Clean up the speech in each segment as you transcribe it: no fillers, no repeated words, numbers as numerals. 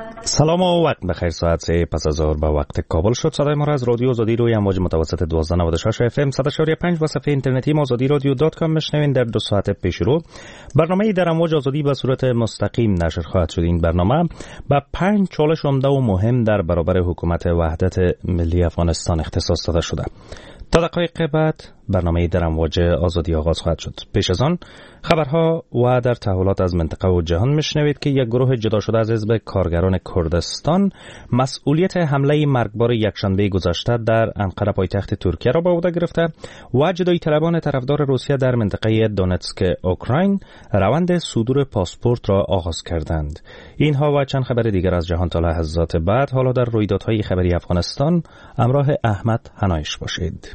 سلام و وقت بخیر. ساعت 3 پس از ظهر به وقت کابل شد. صدای ما را از رادیو آزادی روی امواج متوسط 1296 اف ام 100.5 و صفحه اینترنتی azadiradio.com میشنوین. در 2 ساعت پیش رو برنامه‌ای در امواج آزادی به صورت مستقیم نشر خواهد شد. این برنامه با 5 چالش عمده و مهم در برابر حکومت وحدت ملی افغانستان اختصاص داده شده. تا دقایق بعد برنامه در امواج آزادی آغاز خواهد شد. پیش از آن خبرها و در تحولات از منطقه و جهان میشنوید که یک گروه جدا شده از حزب کارگران کردستان مسئولیت حمله مرگبار یکشنبه گذشته در انقره پایتخت ترکیه را به عهده گرفته و جدایی طلبان طرفدار روسیه در منطقه دونتسک اوکراین روند صدور پاسپورت را آغاز کردند. اینها و چند خبر دیگر از جهان تا لحظات بعد. حالا در رویدادهای خبری افغانستان همراه احمد حنایش باشید.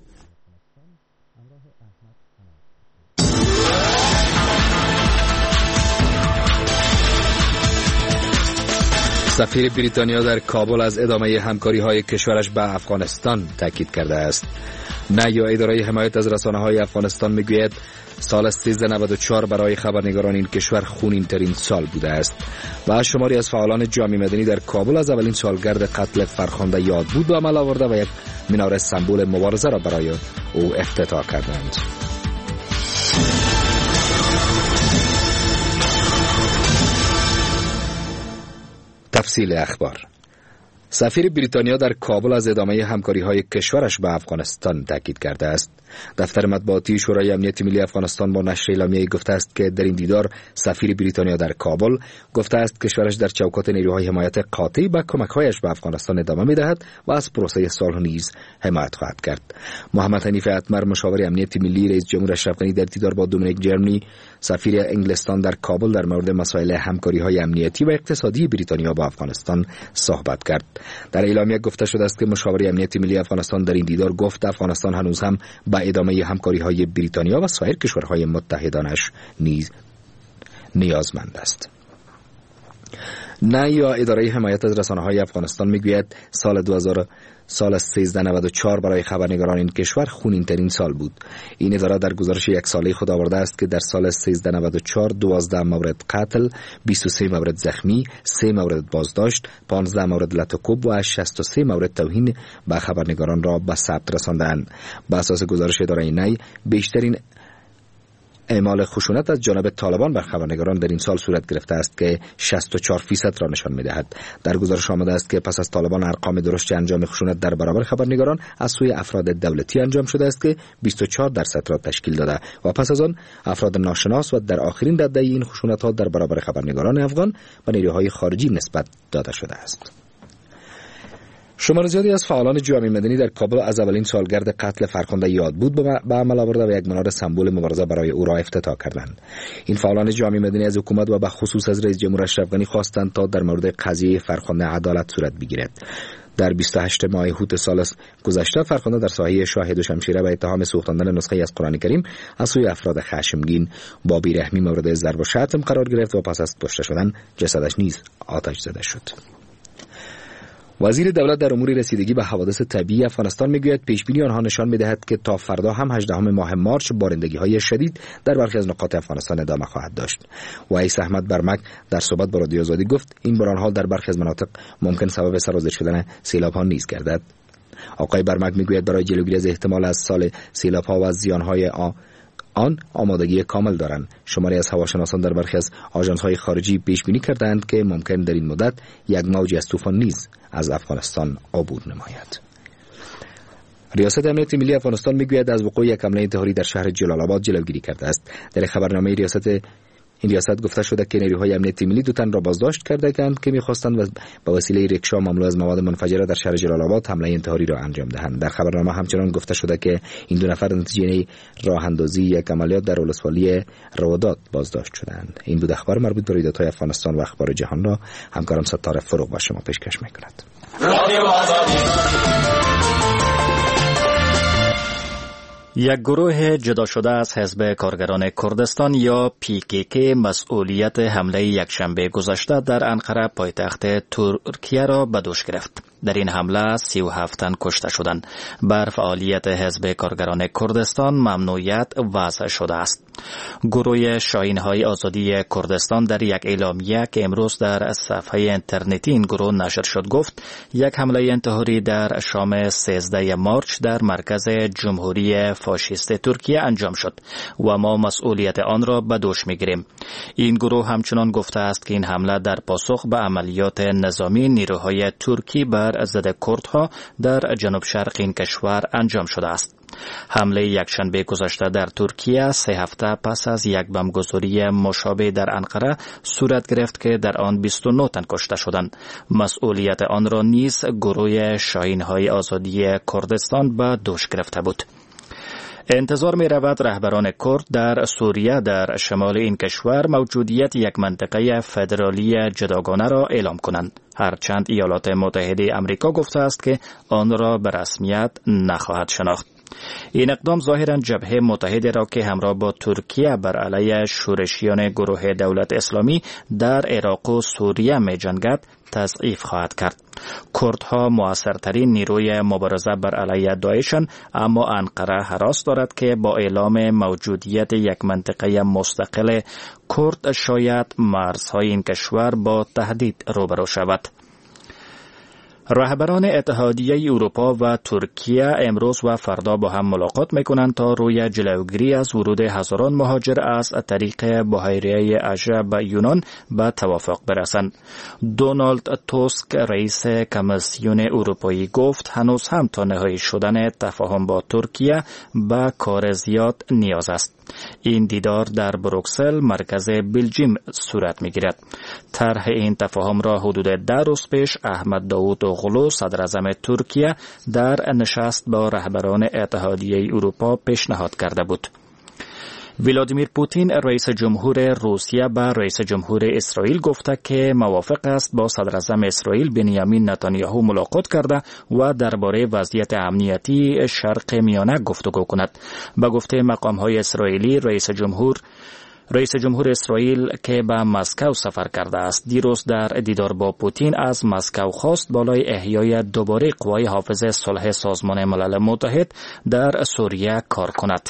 سفیر بریتانیا در کابل از ادامه همکاری‌های کشورش با افغانستان تاکید کرده است. نیا اداره حمایت از رسانه‌های افغانستان میگوید سال 1394 برای خبرنگاران این کشور خونین ترین سال بوده است و شماری از فعالان جامعه مدنی در کابل از اولین سالگرد قتل فرخنده یاد بود و عمل آورده و یک مناره سمبل مبارزه را برای او افتتاح کردند. تفصیل اخبار. سفیر بریتانیا در کابل از ادامه همکاری‌های کشورش با افغانستان تاکید کرده است. دفتر مطبوعاتی شورای امنیت ملی افغانستان با نشر اعلامیه‌ای گفته است که در این دیدار سفیر بریتانیا در کابل گفته است کشورش در چوکات نیروهای حمایت قاطع به کمک‌هایش به افغانستان ادامه می‌دهد و از پروسه صلح نیز حمایت خواهد کرد. محمد حنیف اتمر مشاور امنیت ملی رئیس جمهور اشرف غنی در دیدار با دومینیک جرمنی سفیر انگلستان در کابل در مورد مسائل همکاری‌های امنیتی و اقتصادی بریتانیا با افغانستان صحبت کرد. در اعلامیه گفته شده است که مشاور امنیت ملی افغانستان در این دیدار گفت افغانستان هنوز هم به ادامه همکاری‌های بریتانیا و سایر کشورهای متحدانش نیز نیازمند است. یا اداره حمایت از رسانه‌های افغانستان میگوید سال 1394 برای خبرنگاران این کشور خونین‌ترین سال بود. این اداره در گزارش یک ساله خود آورده است که در سال 1394 12 مورد قتل، 23 مورد زخمی، 3 مورد بازداشت، 15 مورد لطکوب و 63 مورد توهین به خبرنگاران را به ثبت رساندند. بر اساس گزارش اداره نی بیشترین اعمال خشونت از جانب طالبان بر خبرنگاران در این سال صورت گرفته است که 64% را نشان می‌دهد. در گزارش آمده است که پس از طالبان ارقام درشت انجام خشونت در برابر خبرنگاران از سوی افراد دولتی انجام شده است که 24% را تشکیل داده و پس از آن افراد ناشناس و در آخرین رده این خشونت‌ها در برابر خبرنگاران افغان و نیروهای خارجی نسبت داده شده است. شمار زیادی از فعالان جامعه مدنی در کابل از اولین سالگرد قتل فرخنده یاد بود به عمل آورده و یک مناره سمبل مبارزه برای او را افتتاح کردند. این فعالان جامعه مدنی از حکومت و به خصوص از رئیس جمهور اشرف غنی خواستند تا در مورد قضیه فرخنده عدالت صورت بگیرد. در 28 ماه هوت سال گذشته فرخنده در ساحه شاهد و شمشیره به اتهام سوختاندن نسخه از قرآن کریم از سوی افراد خشمگین با بیرحمی مورد ضرب و شتم قرار گرفت و پس از کشته شدن جسدش نیز آتش زده شد. وزیر دولت در امور رسیدگی به حوادث طبیعی افغانستان میگوید پیشبینی آنها نشان میدهد که تا فردا هم 18 ماه مارچ بارندگی‌های شدید در برخی از نقاط افغانستان ادامه خواهد داشت. ویس احمد برمک در صحبت با رادیو آزادی گفت این باران‌ها در برخی از مناطق ممکن سبب سرازیر شدن سیلاب‌ها نیز گردد. آقای برمک میگوید برای جلوگیری از احتمال از سال سیلاب‌ها و زیان‌های آن آمادگی کامل دارند. شماری از هواشناسان در برخی از آژانس‌های خارجی پیش بینی کردند که ممکن در این مدت یک موج از طوفان نیز از افغانستان عبور نماید. ریاست امنیت ملی افغانستان میگوید از وقوع یک حمله انتحاری در شهر جلال آباد جلوگیری کرده است. در خبرنامه ریاست گفته شده که نیروهای امنیت ملی 2 تن را بازداشت کردند که می‌خواستند با وسیله رکشا مملو از مواد منفجره در شهر جلال آباد حمله انتحاری را انجام دهند. در خبرنامه همچنان گفته شده که این 2 نفر نتیجه راه اندازی یک عملیات در ولسوالی رواداد بازداشت شدند. این بود اخبار مربوط به رویدادهای افغانستان و اخبار جهان را همکارم ستاره فروغ با شما پیشکش می‌کند. یک گروه جدا شده از حزب کارگران کردستان یا PKK مسئولیت حمله یکشنبه گذشته در انقره پایتخت ترکیه را به دوش گرفت. در این حمله 37 تن کشته شدند. بر فعالیت حزب کارگران کردستان ممنوعیت وضع شده است. گروه شاهین‌های آزادی کردستان در یک اعلامیه که امروز در صفحه اینترنتی این گروه نشر شد گفت یک حمله انتحاری در شام 13 مارچ در مرکز جمهوری فاشیست ترکیه انجام شد و ما مسئولیت آن را به دوش می‌گیریم. این گروه همچنان گفته است که این حمله در پاسخ به عملیات نظامی نیروهای ترکی بر ضد کردها در جنوب شرق این کشور انجام شده است. حمله یکشنبه گذشته در ترکیه 3 هفته پس از یک بمبگذاری مشابه در انقره صورت گرفت که در آن 29 تن کشته شدند. مسئولیت آن را نیز گروه شاهین‌های آزادی کردستان به دوش گرفته بود. انتظار می رود رهبران کرد در سوریه در شمال این کشور موجودیت یک منطقه فدرالی جداگانه را اعلام کنند، هرچند ایالات متحده آمریکا گفته است که آن را به رسمیت نخواهد شناخت. این اقدام ظاهراً جبهه متحده را که همراه با ترکیه بر علیه شورشیان گروه دولت اسلامی در عراق و سوریه می جنگد تضعیف خواهد کرد. کردها موثرترین نیروی مبارزه بر علیه داعشند، اما انقره هراس دارد که با اعلام موجودیت یک منطقه مستقل کرد شاید مرزهای این کشور با تهدید روبرو شود. رهبران اتحادیه اروپا و ترکیه امروز و فردا با هم ملاقات میکنند تا روی جلوگیری از ورود هزاران مهاجر از طریق بحیره اژه به یونان به توافق برسند. دونالد توسک رئیس کمیسیون اروپایی گفت هنوز هم تا نهایی شدن تفاهم با ترکیه به کار زیاد نیاز است. این دیدار در بروکسل مرکز بلژیم صورت میگیرد. طرح این تفاهم را حدود 10 روز پیش احمد داوودوغلو صدر اعظم ترکیه در نشست با رهبران اتحادیه اروپا پیشنهاد کرده بود. ولادیمیر پوتین رئیس جمهور روسیه به رئیس جمهور اسرائیل گفته که موافق است با صدر اعظم اسرائیل بنیامین نتانیاهو ملاقات کرده و درباره وضعیت امنیتی شرق میانه گفتگو کند. به گفته مقام‌های اسرائیلی رئیس جمهور اسرائیل که به مسکو سفر کرده است دیروز در دیدار با پوتین از مسکو خواست بالای احیای دوباره قوای حافظ صلح سازمان ملل متحد در سوریه کار کند.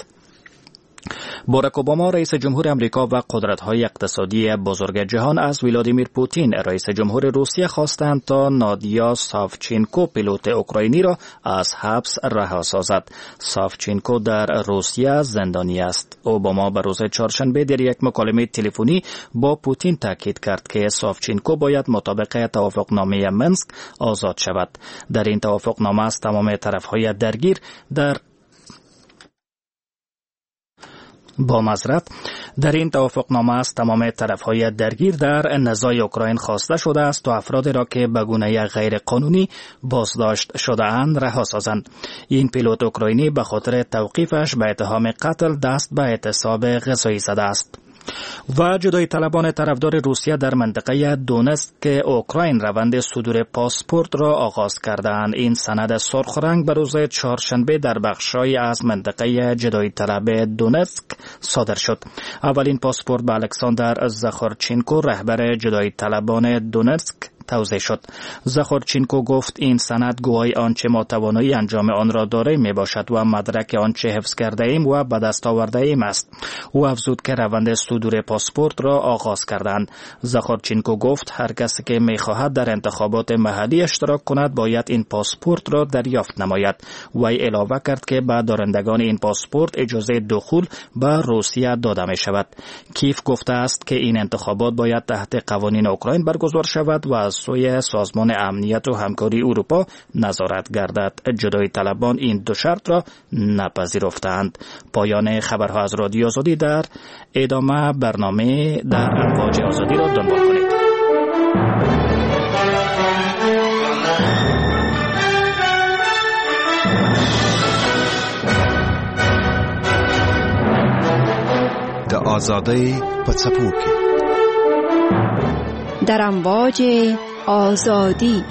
باراک اوباما رئیس جمهور امریکا و قدرت‌های اقتصادی بزرگ جهان از ولادیمیر پوتین رئیس جمهور روسیه خواستند تا نادیا ساوچینکو پیلوت اوکراینی را از حبس رها سازد. ساوچینکو در روسیه زندانی است. اوباما به روز چهارشنبه در یک مکالمه تلفنی با پوتین تاکید کرد که ساوچینکو باید مطابق توافقنامه منسک آزاد شود. در این توافقنامه است تمام طرف‌های درگیر در این توافقنامه است تمام طرف‌های درگیر در نزاع اوکراین خواسته شده است تا افرادی را که به گونه غیر قانونی بازداشت شده اند رها سازند. این پیلوت اوکراینی به خاطر توقیفش به اتهام قتل دست به اعتصاب غذایی زده است. و جدایی طلبان طرفدار روسیه در منطقه دونتسک اوکراین روند صدور پاسپورت را آغاز کردند. این سند سرخ رنگ به روز چهارشنبه در بخش‌هایی از منطقه جدایی طلب دونتسک صادر شد. اولین پاسپورت به الکساندر زاخارچینکو رهبر جدایی طلبان دونتسک توزیع شد. زاخارچینکو گفت این سند گواهی آنچه ما توانایی انجام آن را داریم می باشد و مدرک آنچه حفظ کرده ایم و به دست آورده ایم است. او افزود که روند صدور پاسپورت را آغاز کردند. زاخارچینکو گفت هر کسی که می خواهد در انتخابات محلی اشتراک کند باید این پاسپورت را دریافت نماید. وی علاوه کرد که به دارندگان این پاسپورت اجازه دخول به روسیه داده می شود. کیف گفته است که این انتخابات باید تحت قوانین اوکراین برگزار شود و از سوی سازمان امنیت و همکاری اروپا نظارت گردد. جدایی طلبان این دو شرط را نپذیرفتند. پایان خبرها از رادیو آزادی. در ادامه برنامه در امواج آزادی را دنبال کنید. د آزادی په څپو کې در امواج آزادی.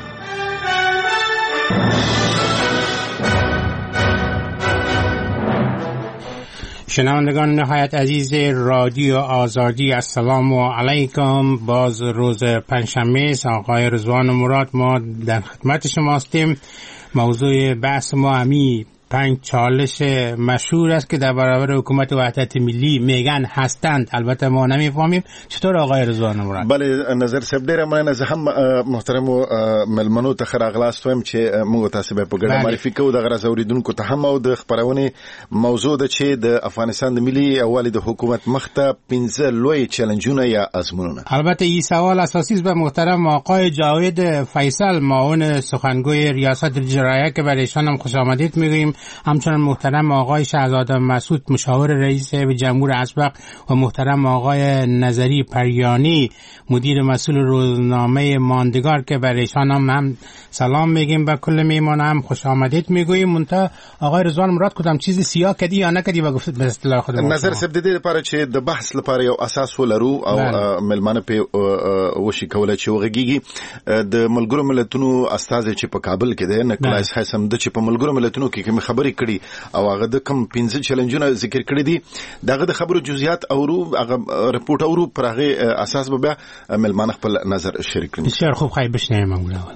شنوندگان نهایت عزیز رادیو آزادی، السلام علیکم. باز روز پنجشنبه است. آقای رضوان مراد ما در خدمت شما هستیم. موضوع بحث ما همی 5 چالش مشهور است که در برابر حکومت وحدت ملی میگن هستند، البته ما نمیفهمیم. چطور آقای رضوان مراد؟ بله نظر صاحب ډیره مننه. زه هم محترم ملمنو ته راغلاست وایم چې موږ تاسو به په ګډه معرفي کوو د غرض اوریدونکو ته هم او د خبرونه موضوع ده چې د افغانستان د ملي اوالي د حکومت مخته 15 لوی چیلنجونه یا ازمونونه. البته این سوال اساسی است به محترم آقای جاوید فیصل، معاون سخنگوی ریاست اجراییه که برایشان هم خوش آمدید میگوییم. همچنان محترم آقای شهزاده مسعود مشاور رئیس جمهور اسبق و محترم آقای نظری پریانی مدیر مسئول روزنامه ماندگار که برایشان هم سلام میگیم. به کل میهمان هم خوش آمدید میگوییم. منتها آقای رضوان مراد کدام چیز سیاه کدی یا نکدی به گفت به اصطلاح خود نظر سب د دې لپاره چې د بحث لپاره یو اساس ولرو او ملمانه په وشي کوله چې وغږیږي د ملګرو ملتونو استاد چې په کابل کې ده نکلاس حسم د چې په ملګرو ملتونو کې کوم خبرې کړي او هغه د کم 15 چیلنجونه ذکر کړی دي. دغه د خبرو جزئیات او هغه رپورټ او پر هغه اساس به ملمانه خپل نظر شریک کړي. بسیار خوب، خای بشنویم موږ.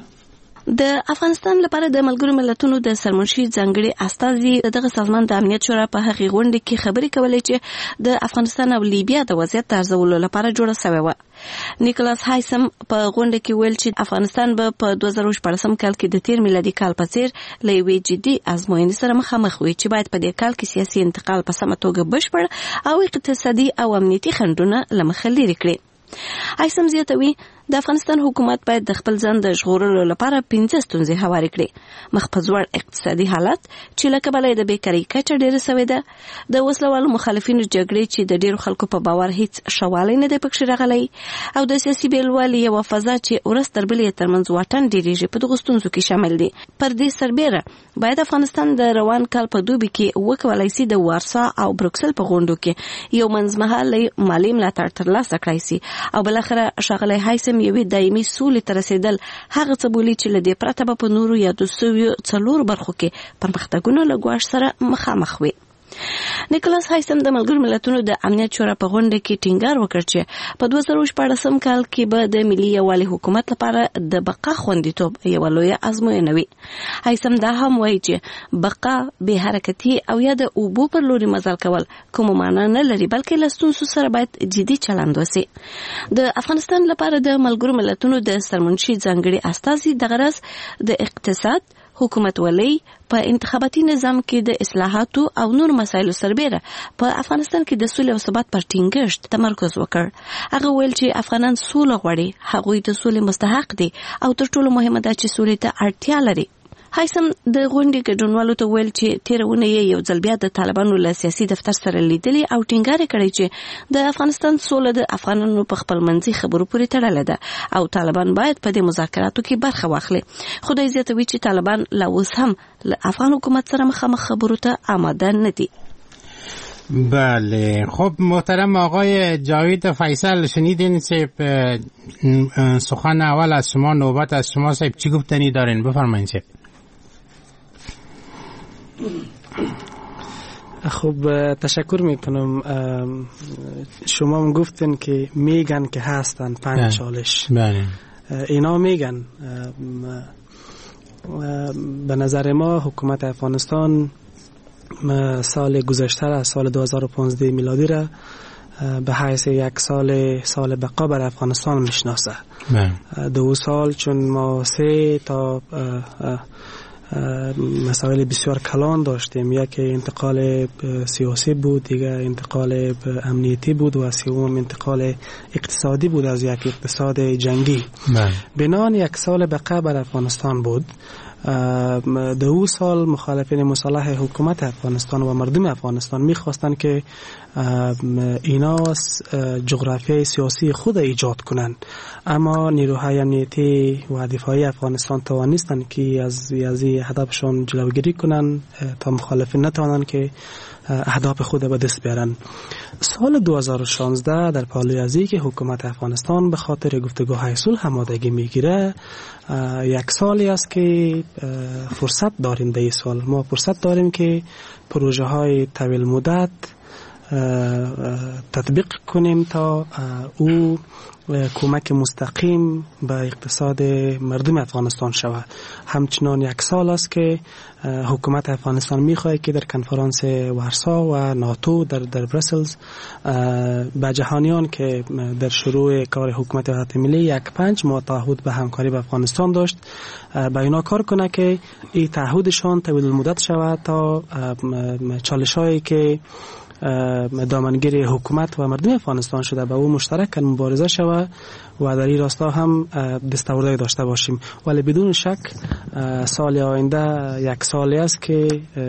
د افغانستان لپاره د ملګرو ملتونو د سرمنشي ځانګړي استازي دغه سازمان د امنیت شورا په هغې غونډه کې خبرې کولې چې د افغانستان او لیبیا د وضعیت ارزولو لپاره جوړه شوې و. نیکلاس هایسم په غونډه کې ویل چې افغانستان به په 2014 کال کې د 13 میلادي کال په څیر له یوې جدي ازموینې سره مخامخ وي چې باید په دې کال کې سیاسي انتقال په سمه توګه بشپړ او اقتصادي او امنیتي خنډونه له مخه لرې کړي. هایسم زیاتوي د افغانستان حکومت باید د خپل ځان د ژغورلو لپاره 15 ستونزې هوارې کړي. مخ په ځوړ اقتصادي حالت چې له کبله د بیکارۍ کچه ډېره سوې ده، د وسلوالو مخالفینو جګړې چې د ډېرو خلکو په باور هیڅ ښه والی نه دی پکښې راغلی، او د سیاسي بېلوالي یوه فضا چې ورځ تر بلې یې ترمنځ واټن ډېرېږي په دغو ستونزو کې شامل دي. پر دې سربېره باید افغانستان د روان کال په دوبي کې وکولی سي د وارسا او بروکسل په غونډو کې یو منځمهالی مالي ملاتړ ترلاسه کړی سي او بالاخره ښاغلی هایسم یوې دایمي سولې ته رسېدل هغه څه بولي چې له دې پرته به په نورو یادو سویو څلورو برخو کې پرمختګونه له ګواښ سره مخامخ وي. نیکلاس هایسم د ملګرو ملتونو د امنیت شورا په غونډه کې ټینګار وکړ چې په 2014 کال کې به د ملي یووالي حکومت لپاره د بقا خوندیتوب یوه لویه ازموینه وي. هایسم دا هم وایي چې بقا بې حرکتي او یا د اوبو پر لوري مزل کول کومه معنا نه لري، بلکې له ستونزو سره باید جدي چلند وسي. د افغانستان لپاره د ملګرو ملتونو د سرمنشي ځانګړي استازي د غرض د اقتصاد، حکومت ولی په انتخاباتي نظام کې د اصلاحاتو او نور مسایلو سربېره په افغانستان کې د سولې او ثبات پر ټینګښت تمرکز وکړ. هغه ویل چې افغانان سوله غواړي، هغوی د سولې مستحق دي او تر ټولو مهمه ده چې سولې ته اړتیا لري. هایسم د غونډې ګډونوالو ته ویل چې تېره اونۍ یو ځل بیا د طالبانو له سیاسي دفتر سره لیدلي او ټینګار یې کړی چې د افغانستان سوله د افغانانو په خپلمنځي خبرو پورې تړلې ده او طالبان باید په دې مذاکراتو کې برخه واخلي. خو دوی زیاتوي چې طالبان لا اوس هم له افغان حکومت سره مخامخ خبرو ته آماده نه دي. بله، خب محترم آقای جاوید فیصل، شنیدین که سخن اول از شما، نوبت از شما صاحب، چی گفتنی دارین؟ بفرمایید صاحب. خب تشکر میکنم. شما هم گفتن که میگن که هستن 5 چالش. بله. اینا میگن. به نظر ما حکومت افغانستان سال گذشته را، سال 2015 میلادی را به حیث یک سال بقا بر افغانستان میشناسه. 2 سال چون ما 3 تا مسائل بسیار کلان داشتیم. یک انتقال سیاسی بود، دیگه انتقال امنیتی بود و سوم انتقال اقتصادی بود از یک اقتصاد جنگی. بنان 1 سال بقا بر افغانستان بود. 2 سال مخالفین مسلح حکومت افغانستان و مردم افغانستان میخواستند که اینا جغرافیای سیاسی خود ایجاد کنند، اما نیروهای امنیتی و دفاعی افغانستان توانستند که از هدفشون جلوگیری کنند تا مخالفین نتوانند که اهداف خود به دست بیارن. سال 2016 در پالوی ازی که حکومت افغانستان به خاطر گفتگوهای صلح آمادگی میگیره، 1 سالی است که فرصت داریم. در این سال ما فرصت داریم که پروژه های طویل مدت تطبیق کنیم تا او کمک مستقیم به اقتصاد مردم افغانستان شود. همچنان 1 سال است که حکومت افغانستان میخواهد که در کنفرانس ورسا و ناتو در برسلز به جهانیان که در شروع کار حکومت وحدت ملی 1.5 ماه تعهد به همکاری با افغانستان داشت، به اینا کار کنه که این تعهدشان طویل المدت شود تا چالش‌هایی که دامنگیر حکومت و مردم افغانستان شده به او مشترک مبارزه شود و در این راستا هم دستاوردهای داشته باشیم. ولی بدون شک سال آینده 1 سالی است که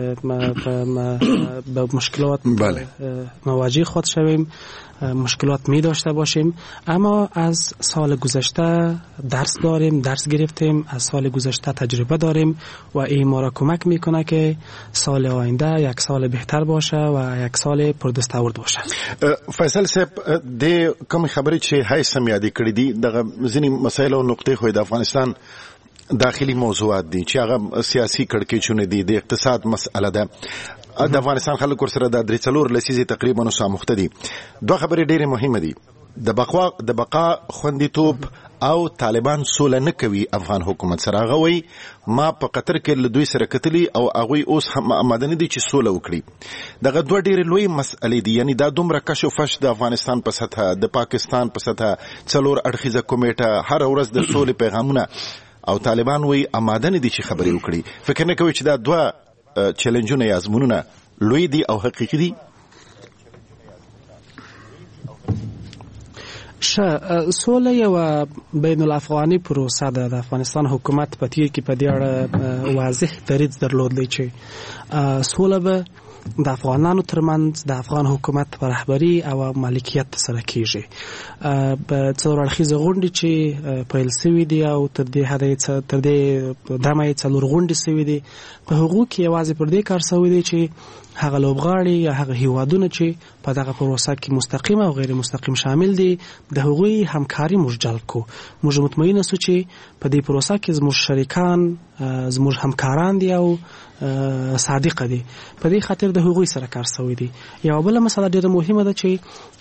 به مشکلات مواجه خود شویم، مشکلات می داشته باشیم، اما از سال گذشته درس داریم، درس گرفتیم، از سال گذشته تجربه داریم و این ما را کمک میکنه که سال آینده 1 سال بهتر باشه و 1 سال پردستاورد باشه. فیصل صاحب د کوم خبرې چې هیڅ یادې کړې دي دغه ځینې مسایل او نقطې خو د افغانستان داخلي موضوعات دي چې هغه سیاسي کړکېچونه دي، د اقتصاد مسأله ده. د افغانستان خلک ورسره د 3 لسیزې تقریبا سامخته دي. دوه خبرې ډېرې مهمه دي: د بقا خوندیتوب او طالبان سوله نه کوي افغان حکومت سره. هغه وایي ما په قطر کې له دوی سره کتلي او هغوی اوس هم آماده نه دي چې سوله وکړي. دغه دوه ډېرې لوی مسئلې دي، یعنی دا دومره کش و فش د افغانستان په سطحه، د پاکستان په سطحه، 4 اړخیزه کمیټه هر ورځ د سولې پیغامونه، او طالبان وایي آماده نه دي چې خبرې وکړي. فکر نه کوي چې دا دوه چیلنجونه یا ازمونونه لوی دي او حقیقي دي؟ سوله یو بین الافغاني پروسه ده. د افغانستان حکومت په تیر کې په دې اړه واضح دریځ درلودلی چې سوله به د افغانانو ترمنځ د افغان حکومت په رهبری او مالکیت سره کیږي. په 4 اړخیزه غونډې چې پیل شوي دي او تر دې دمه 4 غونډې شوي دي، په هغو کې یوازې پر دې کار شوی دی چې هغه لوبغاړي یا هغه هیوادونه چې په دغه پروسه کې مستقیم او غیر مستقیم شامل دي د هغوی همکاري موږ جلب کو. موږ مطمئن یو چې په دې پروسه کې زموږ شریکان، زموږ همکاران دي او صادق دي. په دې خاطر د هغوی سره کار شوی دی. یو بل مسله ډیره مهمه ده چې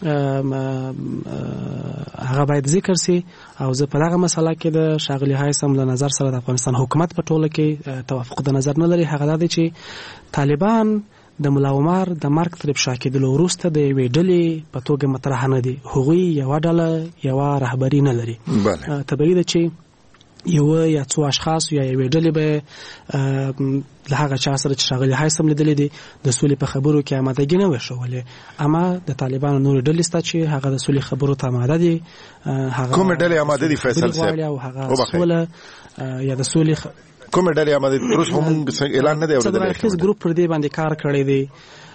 هغه باید ذکر سي، او زه په دغه مسله کې د شاغلي هایثم له نظر سره د افغانستان حکومت په ټوله کې توافق د نظر نه لري. هغه دا دی چې طالبان د ملا عمر د مرګ تر افشا کېدلو وروسته د یوې ډلې په توګه مطرح نه دي. هغوی یوه ډله، یوه رهبري نه لري. طبیعي ده چې یو یا 2 اشخاص یا یوې ډلې به له هغه چا سره چې ښاغلي هایثم لیدلی دي د سولې په خبرو کې آمادګي نه وي ښودلې، اما د طالبانو نورې ډلې شته چې هغه د سولې خبرو ته آماده دي. کومې ډلې آماده دي فیصل صاحب؟ او هغه سوله یا د سولې کومې ډلې آماده دي؟ تر اوسه موږ اعلان نه دی اورېدلی. څلور ګروپ پر دې باندې کار کړی دی.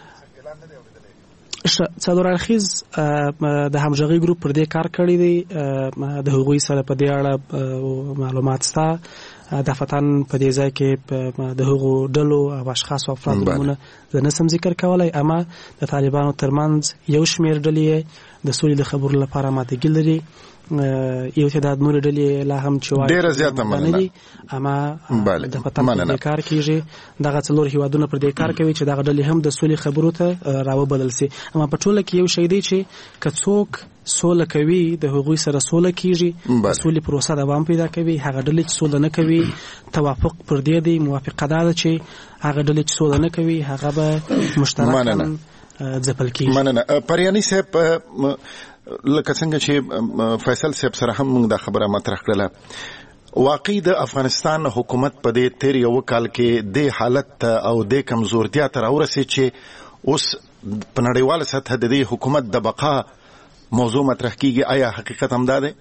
څلور اړخیز د همغږي ګروپ پر دې کار کړی دی. د هغوی سره په دې اړه معلومات شته. دفتن په دې ځای کې د هغو ډلو او اشخاص او افراد نومونه زه نسم ذکر کولی، اما د طالبانو ترمنځ یو شمېر ډلې د سولې د خبرو لپاره آمادګي لري. یو تعداد نورې ډلې لا هم چې ډېره زیاته مننه دي، اما د فتن په دې کار کېږي. دغه 4 هیوادونه پر دې کار کوي چې دغه ډلې هم د سولې خبرو ته راوبلل سي. اما په ټوله کې یو شی دی چې که څوک سوله کوي د هغوی سره سوله کیږي، د سولې پروسه دوام پیدا کوي. هغه ډلې چې سوله نه کوي توافق پر دې دی، موافقه ده چې هغه ډلې چې سوله نه کوي هغه به مشترکاً ځپل کیږي. مننه. پریانی صاحب، لکه څنګه چې فیصل صاحب سره هم موږ دا خبره مطرح کړله، واقعي د افغانستان حکومت په دې تیر یو کال کې د حالت او د کمزورتیا تر اورسي چې اوس په نړیواله سطح د دې حکومت د بقا موضوع مطرح کیږي. آیا حقیقت هم ده؟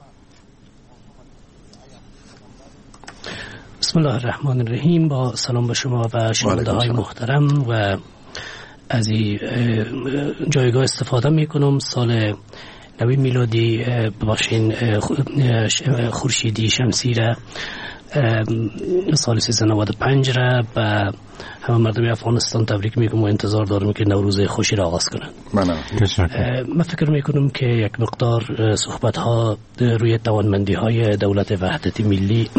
بسم الله الرحمن الرحیم. با سلام به شما و شنونده های محترم و از این جایگاه استفاده میکنم. سال نوی میلادی ببخشین خورشیدی شمسی را سال 1395 را و همه مردم افغانستان تبریک میگم و انتظار دارم که نوروز خوشی را آغاز کنند. من فکر میکنم که یک مقدار صحبت ها روی توانمندی های دولت وحدت ملی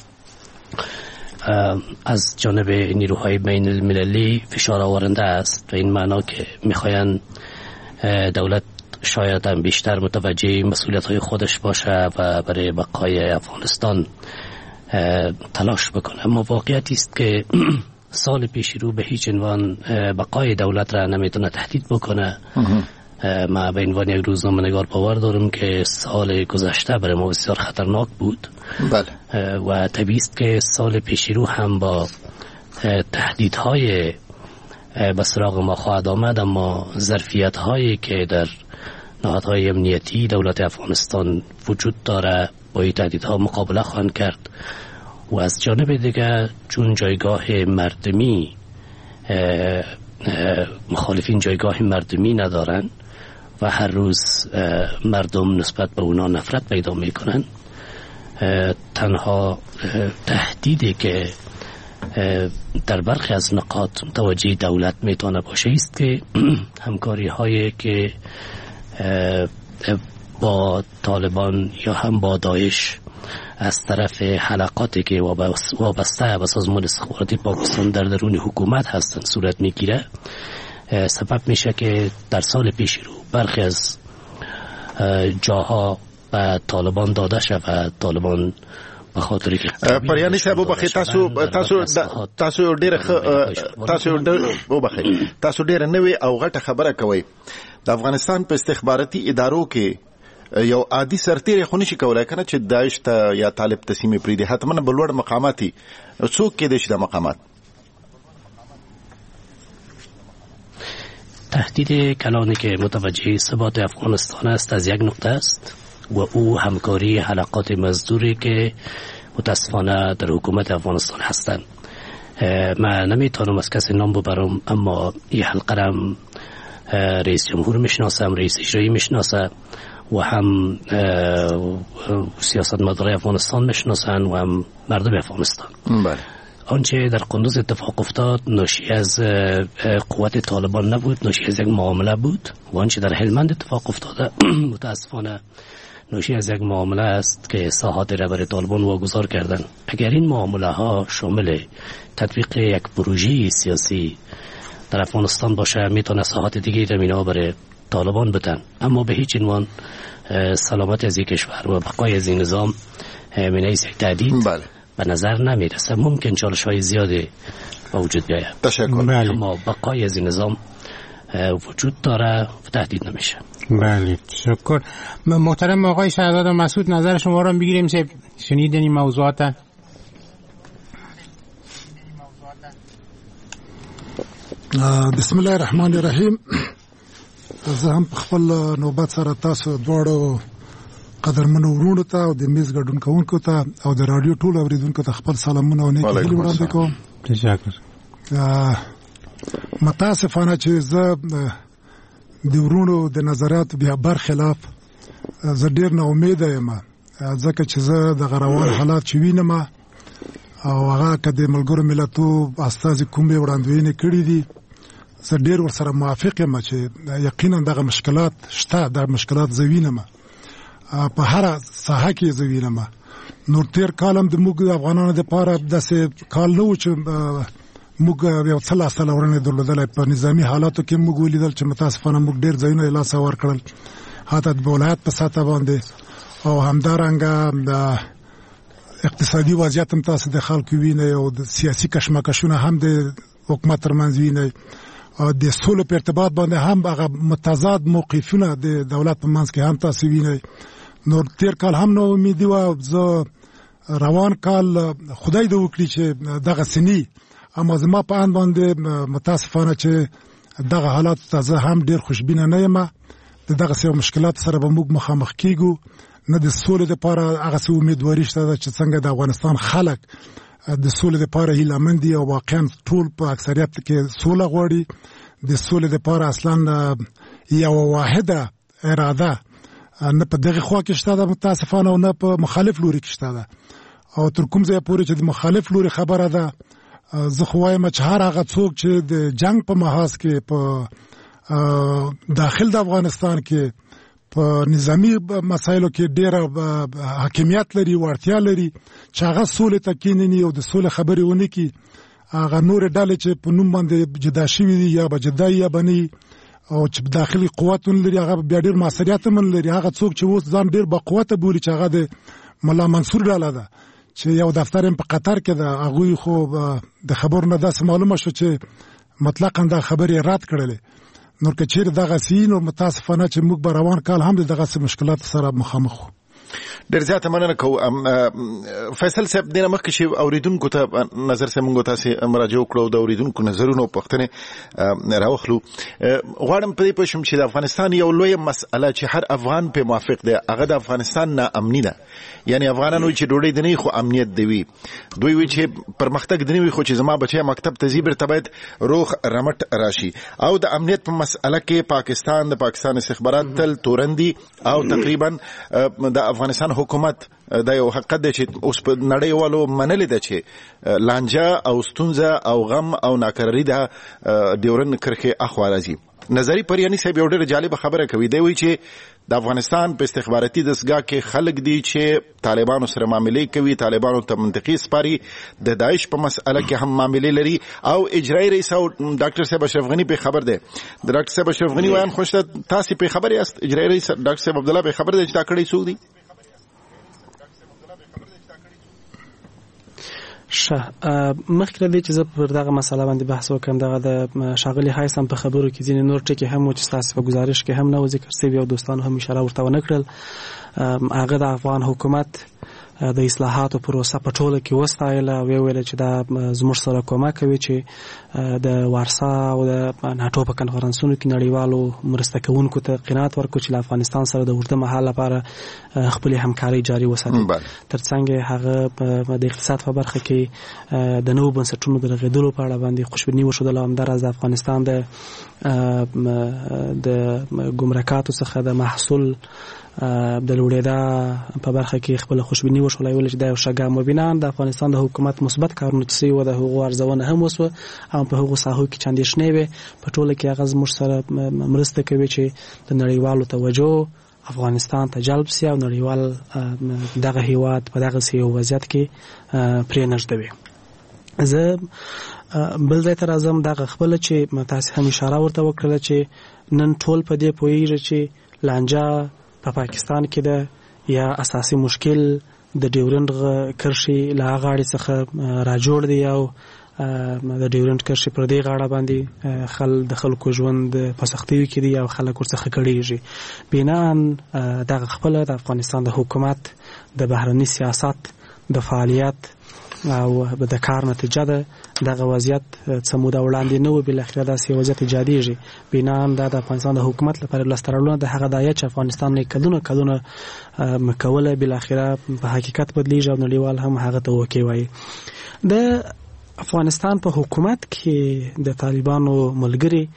از جانب نیروهای بین المللی فشار آورنده است و این معنا که میخواین دولت شاید هم بیشتر متوجه مسئولیت‌های خودش باشه و برای بقای افغانستان تلاش بکنه. اما واقعیت است که سال پیش رو به هیچ عنوان بقای دولت را نمیتونه تهدید بکنه. ما به عنوان یک روزنامه‌نگار باور دارم که سال گذشته برای ما بسیار خطرناک بود. بله. و طبیعی است که سال پیش رو هم با تهدیدهای به سراغ ما خواهد آمد، اما ظرفیت‌هایی که در نهادهای امنیتی دولت افغانستان وجود داره با این تهدیدها مقابله خواهند کرد. و از جانب دیگر چون جایگاه مردمی مخالفین جایگاه مردمی ندارن و هر روز مردم نسبت به اونا نفرت پیدا میکنن، تنها تهدیدی که در برخی از نقاط متوجه دولت میتونه باشه است که همکاری هایی که با طالبان یا هم با داعش از طرف حلقاتی که وابسته به سازمان استخباراتی پاکستان در درون حکومت هستند صورت میگیره، سبب میشه که در سال پیش رو برخی از جاها به طالبان داده شد و طالبان به خاطر که پریانی صاحب وبخښئ تاسو ډېر نوې او غټه خبره کوي. د افغانستان په استخباراتي ادارو کې یو عادي سرتیری خو نشي کولای کنه چې داعش ته یا طالب ته سیمې پریږدي، حتما به لوړ مقاماتي څوک کېدای شي د مقامات. تهدید کلانی که متوجه ثبات افغانستان است از یک نقطه است و او همکاری حلقات مزدوری که متاسفانه در حکومت افغانستان هستند. من نمیتونم از کسی نام ببرم، اما این حلقه هم رئیس جمهور میشناسم، رئیس اجرایی میشناسم و هم سیاست مدارای افغانستان میشناسن و هم مردم افغانستان. بله. آنچه در قندوز اتفاق افتاد ناشی از قوت طالبان نبود، ناشی از یک معامله بود و آنچه در هلمند اتفاق افتاده متاسفانه ناشی از یک معامله است که ساحات را برای طالبان واگذار کردن. اگر این معامله ها شامل تطبیق یک پروژه سیاسی در افغانستان باشه میتونه ساحات دیگه را برای طالبان بدن، اما به هیچ عنوان سلامت از یک کشور و بقای از این نظام من یک تهدید به نظر نمیرسه. ممکن چالش‌های زیادی وجود بیاید، اما بقای از این نظام وجود داره و تهدید نمیشه. بله، شکر. محترم آقای شهزاده مسعود، نظر شما را بگیریم. شنیدین این موضوعات؟ بسم الله الرحمن الرحیم. زه هم خپل نوبت سره تاسو دواړو قدرمنو ورونو ته او د میز ګډون کوونکو ته او د رادیو ټول اوریدونکو ته خپل سلامونه او نیکي هیلې وړاندې کوم. تشکر. متاسفانه چې زه د ورونو د نظریاتو بیا برخلاف زه ډېر نا امیده یم، ځکه چې زه د غروان حالات چې وینم او هغه که د ملګرو ملتو استازي کومې وړاندوینې کړي دي، زه ډېر ورسره موافق یم چې یقینا دغه مشکلات شته. دغه مشکلات زه وینم په هره ساحه کې، زه وینم. نور تېر کال هم د موږ افغانانو دپاره داسې کال نه و چې موږ یو څه لاسته راوړنې درلودلی. په نظامي حالاتو کې موږ ولیدل چې متاسفانه موږ ډېر ځایونه یې لاسه ورکړل، حتی د ولایت په سطحه باندې، او همدارنګه د اقتصادي وضعیت هم تاسو د خلکو وینئ او د سیاسي کشمکشونه هم د حکومت ترمنځ وینئ، د سولې په ارتباط باندې هم هغه متضاد موقفونه د دولت په منځ کې هم تاسو وینئ. نور تېر کال هم نو امیدي وه، زه روان کال خدای دې وکړي چې دغه سني، اما زما په اند باندې متاسفانه چې دغه حالات ته زه هم ډېر خوشبینه نه یم. د دغسې مشکلات سره به موږ مخامخ کیږو. نه د سولې دپاره هغسې امیدواري شته ده چې څنګه د افغانستان خلک د سولې دپاره هیلهمند دي او واقعا ټول په اکثریت کې سوله غواړي. د سولې دپاره اصلا یوه واحده اراده نه په دغه خوا کې شته ده متاسفانه، او نه په مخالف لوري کې شته ده. او تر کوم ځایه پورې چې د مخالف لوري خبره ده، زه خو وایم چې هر هغه څوک چې د جنگ په محاذ کې په داخل د افغانستان کې په نظامی مسایلو کې ډېره حاکمیت لري، وړتیا لري چې هغه سولې ته کینیني او د سولې خبرې ونه کړي. هغه نورې ډلې چې په نوم باندې جدا شوي دي، یا به جدا یا به نه، او چې داخلي قوت لري هغه بیا ډېر مسؤلیت من لري. هغه څوک چې اوس ځان ډېر با قوت بولي چې هغه د ملا منصور ډاله ده چې یو دفتر په قطر کې ده، هغه خو د خبر نه داس معلومه شو چې مطلقاً دا خبرې رد کړلې. نور که چیرې دغه سین او متاسفانه چې موږ به روان کال هم دغه مشکلات سره مخامخ وو. ډېر زیاته مننه کوو. فیصل صاحب دینه مخکې چې اوریدونکو ته نظر سره موږ تاسو مراجعه وکړو د اوریدونکو نظرونو او پوښتنې راوخلو. غواړم په دې پوه شم چې د افغانستان یو لوی مسأله چې هر افغان په موافق دی هغه د افغانستان نه امني ده. یعنی افغانانو چې ډوډۍ د نه خو امنیت دی وي، دوی وی چې پرمختګ دی وي خو چې زما بچي مکتب ته زی برته باید روغ رمټ راشي. او د امنیت په مسأله کې پاکستان استخبارات تل تورندي او تقریبا د افغانستان حکومت دا یو حقیقت دی چې اوس په نړیوالو منلې ده چې لانجه او ستونزه او غم او ناکراری ده ډیورن کرخه اخوا راځي. نظری پریانی صاحب یو ډېر جالب خبره کوي. دی وی چې د افغانستان په استخباراتي دستګاه کې خلک دي چې طالبانو سره معاملې کوي، طالبانو ته منطقي سپاري، د داعش په مسأله کې هم معاملې لري. او اجرایي رئیس او ډاکټر صاحب اشرف غنی په خبر ده. د ډاکټر صاحب اشرف غنی وایي خوشته تاسو په خبر یاست، اجرایي رئیس ډاکټر صاحب عبد الله په خبر ده چې تا کړی څوک دي؟ مخکې دې چې زه پر دغه مسله باندې بحث وکم، دغه د شاغلي هایثم په خبرو کې ځینې نور ټکي هم چې تاسو په گزارش کې هم نه ذکر شوی او دوستانو هم اشاره ورته ونه کړل. هغه د افغان حکومت د اصلاحاتو پروسه په ټوله کې وستایله او ویل چې دا زموږ سره کومک کوي چې د وارسا او د ناتو په کنفرانسونو کې نړیوالو مرسته کوونکو ته قناعت ورکړي چې افغانستان سره د اوږده مهاله لپاره خپل همکاري جاري وساتي. ترڅنګ هغه د اقتصاد په برخه کې د نوو بنسټونو د رغېدلو په اړه باندې خوشبیني وښودله. همداراز د افغانستان د ګمرکاتو څخه د محصول د لوړېدا په برخه کې خپل خوشبیني وښوله، ویل چې دا یو ښه ګام و. بنا د افغانستان د حکومت مثبت کارونه چې سوي و د هغو ارزونه هم وسوه او په هغو ساحو کې چې اندېښنې وې په ټوله کې هغه زموږ سره مرسته کوي چې د نړیوالو توجه افغانستان ته جلب سي او نړیوال دغه هیواد په دغه یو وضعیت کې پرې نږدوي. زه بل ځای ته راځم، دغه خپله چې تاسو هم اشاره ورته وکړله چې نن ټول په دې پوهېږي چې لانجه په پاکستان کې ده یا اساسي مشکل د ډیورنډ کرښې له هغه غاړې څخه راجوړ دی او د ډیورنډ کرښې پر دې غاړه باندې د خلکو ژوند په سختیو کې دی او خلک ورڅخه کړېږي. بناً دغه خپله د افغانستان د حکومت د بهرني سیاست د فعالیت او د کار نتیجه ده. دغه وضعیت څه موده وړاندې نه و، بالاخره داسې وضعیت ایجادېږي. بنا دا د افغانستان د حکومت لپاره لاسته راوړنه د هغه دایه چې افغانستان نه کلونه کوله بالاخره په حقیقت بدلیږي او نړیوال هم هغه ته اوکې وایي. د افغانستان په حکومت کې د طالبانو ملګري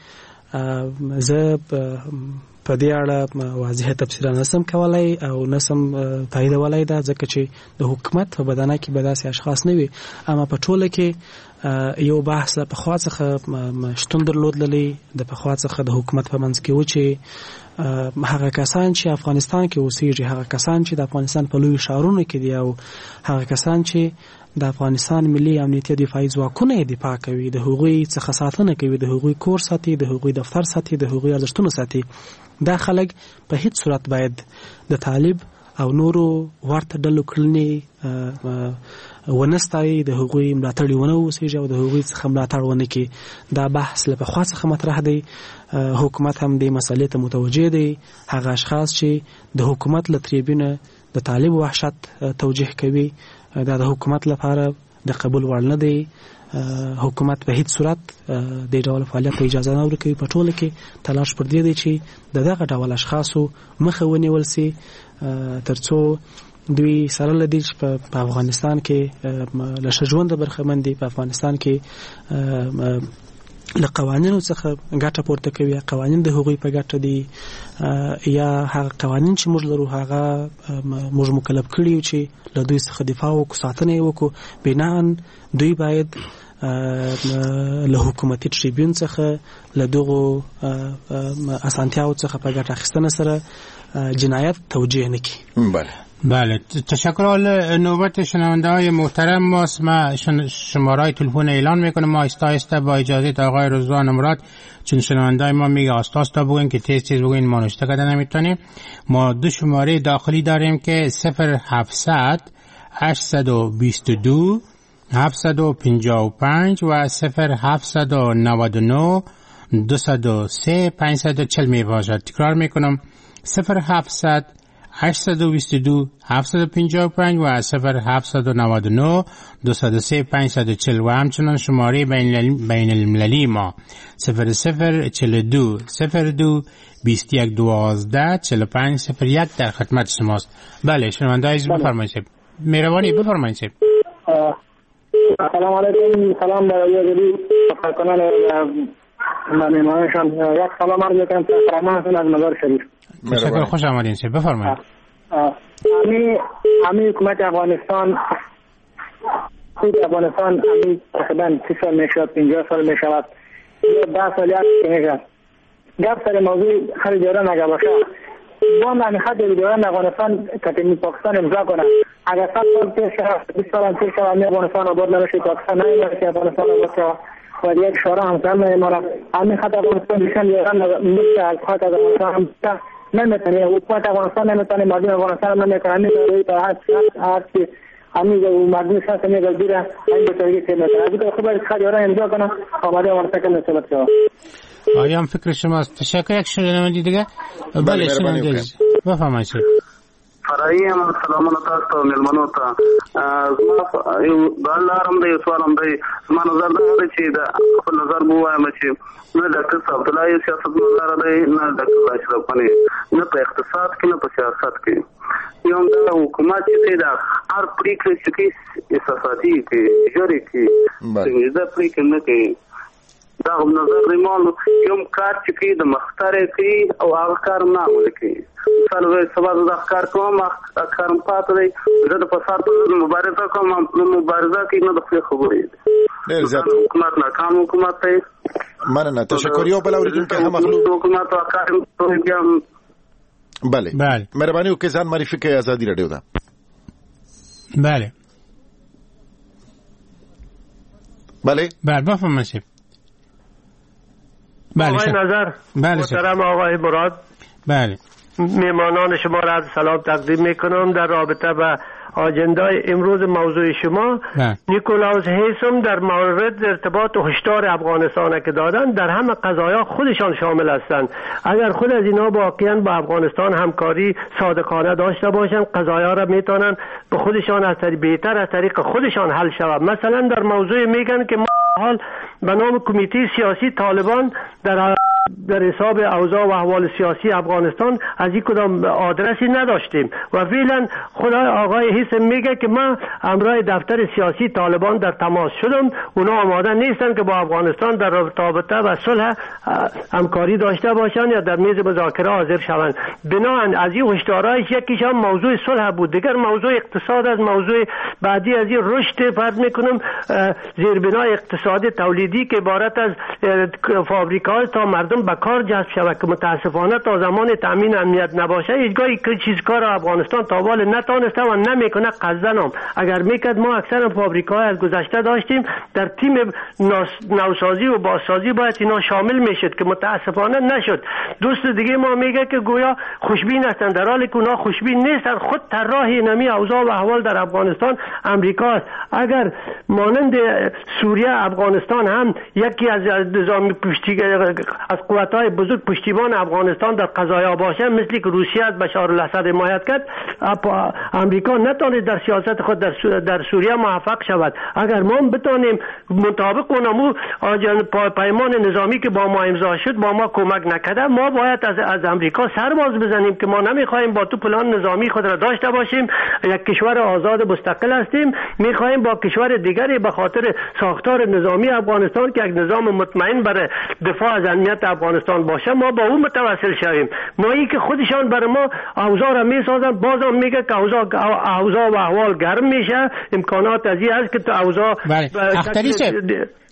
زه په دې اړه واضح تفسیر نسم کولای او نسم تاییدولای دا ځکه چې د حکومت په بدنه کې به داسې اشخاص نه وي، اما په ټوله کې یو بحث په خوا څخه شتون درلودلی د په خوا څخه د حکومت په منځ کې و چې هغه کسان چې افغانستان کې اوسېږي، هغه کسان چې د افغانستان په لوی ښارونو کې دي او هغه کسان چې د افغانستان ملي امنیتي دفاعي ځواکونه دفاع کوي، د هغوی څخه ساتنه کوي، د هغوی کور ساتي، د هغوی دفتر ساتي، د هغوی ارزښتونه ساتي. دا خلک په هیڅ صورت باید د طالب او نورو ورته ډلو کړنې ونستایي، د هغوی ملاتړ ونه اوسېږي او د هغوی څخه ملاتړ ونه کړي. دا بحث له پخوا څخه مطرح دی. حکومت هم دې مسئلې ته متوجه دی. هغه اشخاص چې د حکومت له تریبونه د طالب وحشت توجیه کوي دا د حکومت لپاره د قبول وړ نه دی. حکومت په هیڅ صورت د ډول فعالیت ته اجازه نه ورکوي. په ټوله کې تلاش پر دې دی چې دغه ډول اشخاصو مخه ونیول سي ترڅو دوی سره لدی چې په افغانستان کې له ژوند برخمن دي، په افغانستان کې له قوانینو څخه ګټه پورته کوي. قوانین د هغوی په ګټه دي یا هغه قوانین چې موږ لرو هغه موږ مکلف کړي یو چې له دوی څخه دفاع وکړو، ساتنه یې وکړو. بناً دوی باید له حکومتي ټریبیون څخه له دغو اسانتیاو څخه په ګټه اخیستنه سره جنایت توجیه نه کړي. بله تشکر. نوبت شنونده های محترم ماست. ما شماره تلفن اعلان میکنم. ما آهسته با اجازه آقای رضوان مراد چون شنونده های ما میگه آستا بگوین که تیز بگوین ما نشته کده نمیتونیم. ما دو شماره داخلی داریم که 0700 822 755 و 0799 203 540 می باشد. تکرار میکنم 0700 822 755 و 0799 203 540 و همچنان شماره بین المللی ما 0042 02 2112 45 01 در خدمت شماست. بله شنونده عزیز بفرمایید. مهربانی بفرمایید. سلام علیکم. سلام برای کارکنان و مهمانانشان. یک سلام عرض می‌کنم فرمان از مزار شریف. تشکر. خوش آمدین. بفرمایید. امی حکومت افغانستان تقریبا 30 سال میشد 50 سال میشود 10 سال یک میشد گپ سر موضوع خریداران اگر باشه با من خط خریداران افغانستان که پاکستان امضا کنه اگر 100 سال پیش 20 سال پیش افغانستان آباد نمیشه پاکستان نمیشه افغانستان آباد شه و یک شورا هم کم نمیمونه همین خط افغانستان میشن یاران مثل خط افغانستان هم نمیتونه حکومت افغانستان نمیتونه مردم افغانستان نمیتونه همین تا هر چی همین مردم شخص میگه دیره این به طریقی که میتونه اگه خبر خیاران امضا کنه آماده افغانستان که نسبت شد. آیا هم فکر شماست. تشکر. یک شنونده دیگه. بله شنونده بفرمایید. فرایم سلام علیکم تاسو ملمنو ته زما بلارم دی سوالم دی زما نظر دا چې دا خپل نظر بو وایم چې نه ډاکټر صاحب عبدالله سیاست نظر دی نه ډاکټر اشرف غنی نه په اقتصاد کې نه په سیاست کې یوم دا حکومت چې دا هر پریکړه چې احساساتي کې جوړي کې څنګه دا پریکړه نه کوي دا هم نظر ریمال یوم کار چې د مختار کې او هغه کار نه ولکې مثلا سبا د کار کوم کارم پاتې دی زه د فساد په مبارزه کوم مبارزه کې نه د خبرې ډېر زیات حکومت ناکام حکومت دی. مننه. تشکر. یو بل اوریدونکو هم مخلوق حکومت او کارم بله مهرباني وکړئ ځان معرفي کړئ. ازادي رادیو ده. بله بفرمایید. آقای نظر محترم آقای مراد میهمانان شما را سلام تقدیم میکنم در رابطه با آجندای امروز موضوع شما. نیکولاوس هیسم در مورد ارتباط و هشدار افغانستان که دادن در همه قضایا خودشان شامل هستند. اگر خود از اینا واقعا با افغانستان همکاری صادقانه داشته باشند قضایا را میتونن به خودشان از بهتر از طریق خودشان حل شود. مثلا در موضوع میگن که ما حال به نام کمیته سیاسی طالبان در حساب اوضاع و احوال سیاسی افغانستان از این کدام آدرسی نداشتیم و فعلا خدای آقای حسن میگه که من همراه دفتر سیاسی طالبان در تماس شدم. اونا آماده نیستن که با افغانستان در رابطه و صلح همکاری داشته باشن یا در میز مذاکره حاضر شوند. بنابراین از این هشدارهایش یکیش هم موضوع صلح بود. دیگر موضوع اقتصاد از موضوع بعدی از این رشد فرض میکنم زیربنای اقتصادی تولیدی که عبارت از فابریکه‌ها تا مردم به کار جذب شود که متاسفانه تا زمان تامین امنیت نباشه هیچگاهی که چیز کار افغانستان تا حال نتونسته و نمیکنه. قصدن اگر میکرد ما اکثر فابریکه‌ها از گذشته داشتیم در تیم نوسازی و بازسازی باید اینا شامل میشد که متاسفانه نشد. دوست دیگه ما میگه که گویا خوشبین هستند در حالی که اونا خوشبین نیستن. خود طراح نمی اوضاع و احوال در افغانستان امریکا است. اگر مانند سوریه افغانستان هم یکی از نظام از قوت‌های بزرگ پشتیبان افغانستان در قضایا باشه مثل که روسیه از بشار الاسد حمایت کرد امریکا نتونه در سیاست خود در سوریه موفق شود. اگر ما بتونیم مطابق اونمو پیمان نظامی که با ما امضا شد با ما کمک نکرده ما باید از امریکا سرباز بزنیم که ما نمیخوایم با تو پلان نظامی خود را داشته باشیم. یک کشور آزاد مستقل هستیم. میخوایم با کشور دیگری به خاطر ساختار نظامی افغانستان که یک نظام مطمئن برای دفاع از امنیت افغانستان باشه ما با اون متوسل شویم. ما ای که خودشان برای ما اوضاع را میسازن بازم میگه که اوضاع و احوال گرم میشه. امکانات از این هست که تو اوضاع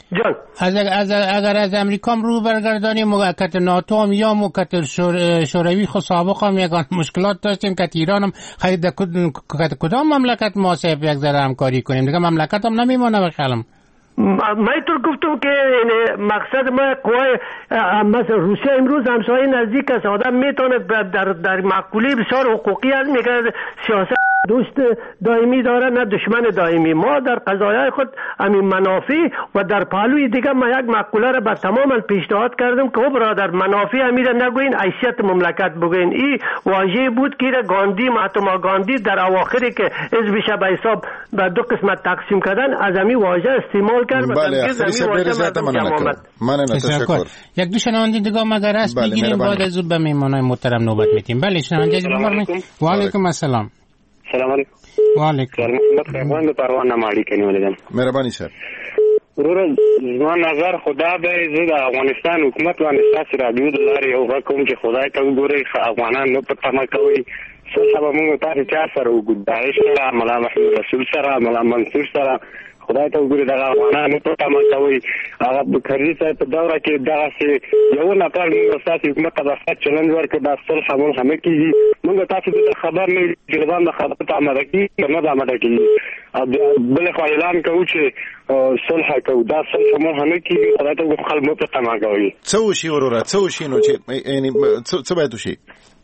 اگر از امریکا رو برگردانیم موقت ناتو هم یا موقت شوروی خود سابق هم یکان مشکلات داشتیم که ایران هم خیلی کدام مملکت ما صاحب یک ذره همکاری کنیم دیگه مملکت هم نمیمونه بخیالم. من اینطور گفتم که مقصد ما قوای مثلا روسیه امروز همسایه نزدیک است، آدم میتونه در معقوله بسیار حقوقی هست، میگه سیاست دوست دائمی داره نه دشمن دائمی. ما در قضایای خود همین منافع و در پهلوی دیگه ما یک مقوله را به تمام پیشنهاد کردم که برادر منافع امیر نگوین، حیثیت مملکت بگوین. این واژه بود که گاندی مهاتما گاندی در اواخری که حزبش به حساب به دو قسمت تقسیم کردن از همین واژه استعمال کرد. بله من تشکر. یک دو شنونده دیگه مگر است میگیریم بعد از به میمانای محترم نوبت میتیم. بله شنونده و علیکم السلام. سلام علیکم. و علیکم. محمد خیبان پروان نمالی کنی ولیدم. مهربانی سر. ورور زما نظر خدا به زید افغانستان حکومت باندې تاسو رادیو د لارې یو غوښم چې خدای ته وګورئ افغانان نو په تمه کوي څه به موږ تاسو چا سره وګورئ داعش سره مولا محمود رسول سره مولا منصور سره خدای ته وګورئ دغه افغانان په تمه کوي. هغه بکری صاحب په دوره کې دغه سي یو نفر موږ تاسو حکومت ته بس چیلنج ورکړ د صلح حمل هم کیږي. موږ تاسو ته خبر نه جلوان د خبر ته آماده کیږي نه آماده کیږي بل خو اعلان کوي چې صلح کوي دا صلح حمل هم کیږي. خدای ته خلک په تمه کوي. څه شي ورور څه شي نو چې یعنی څه باید شي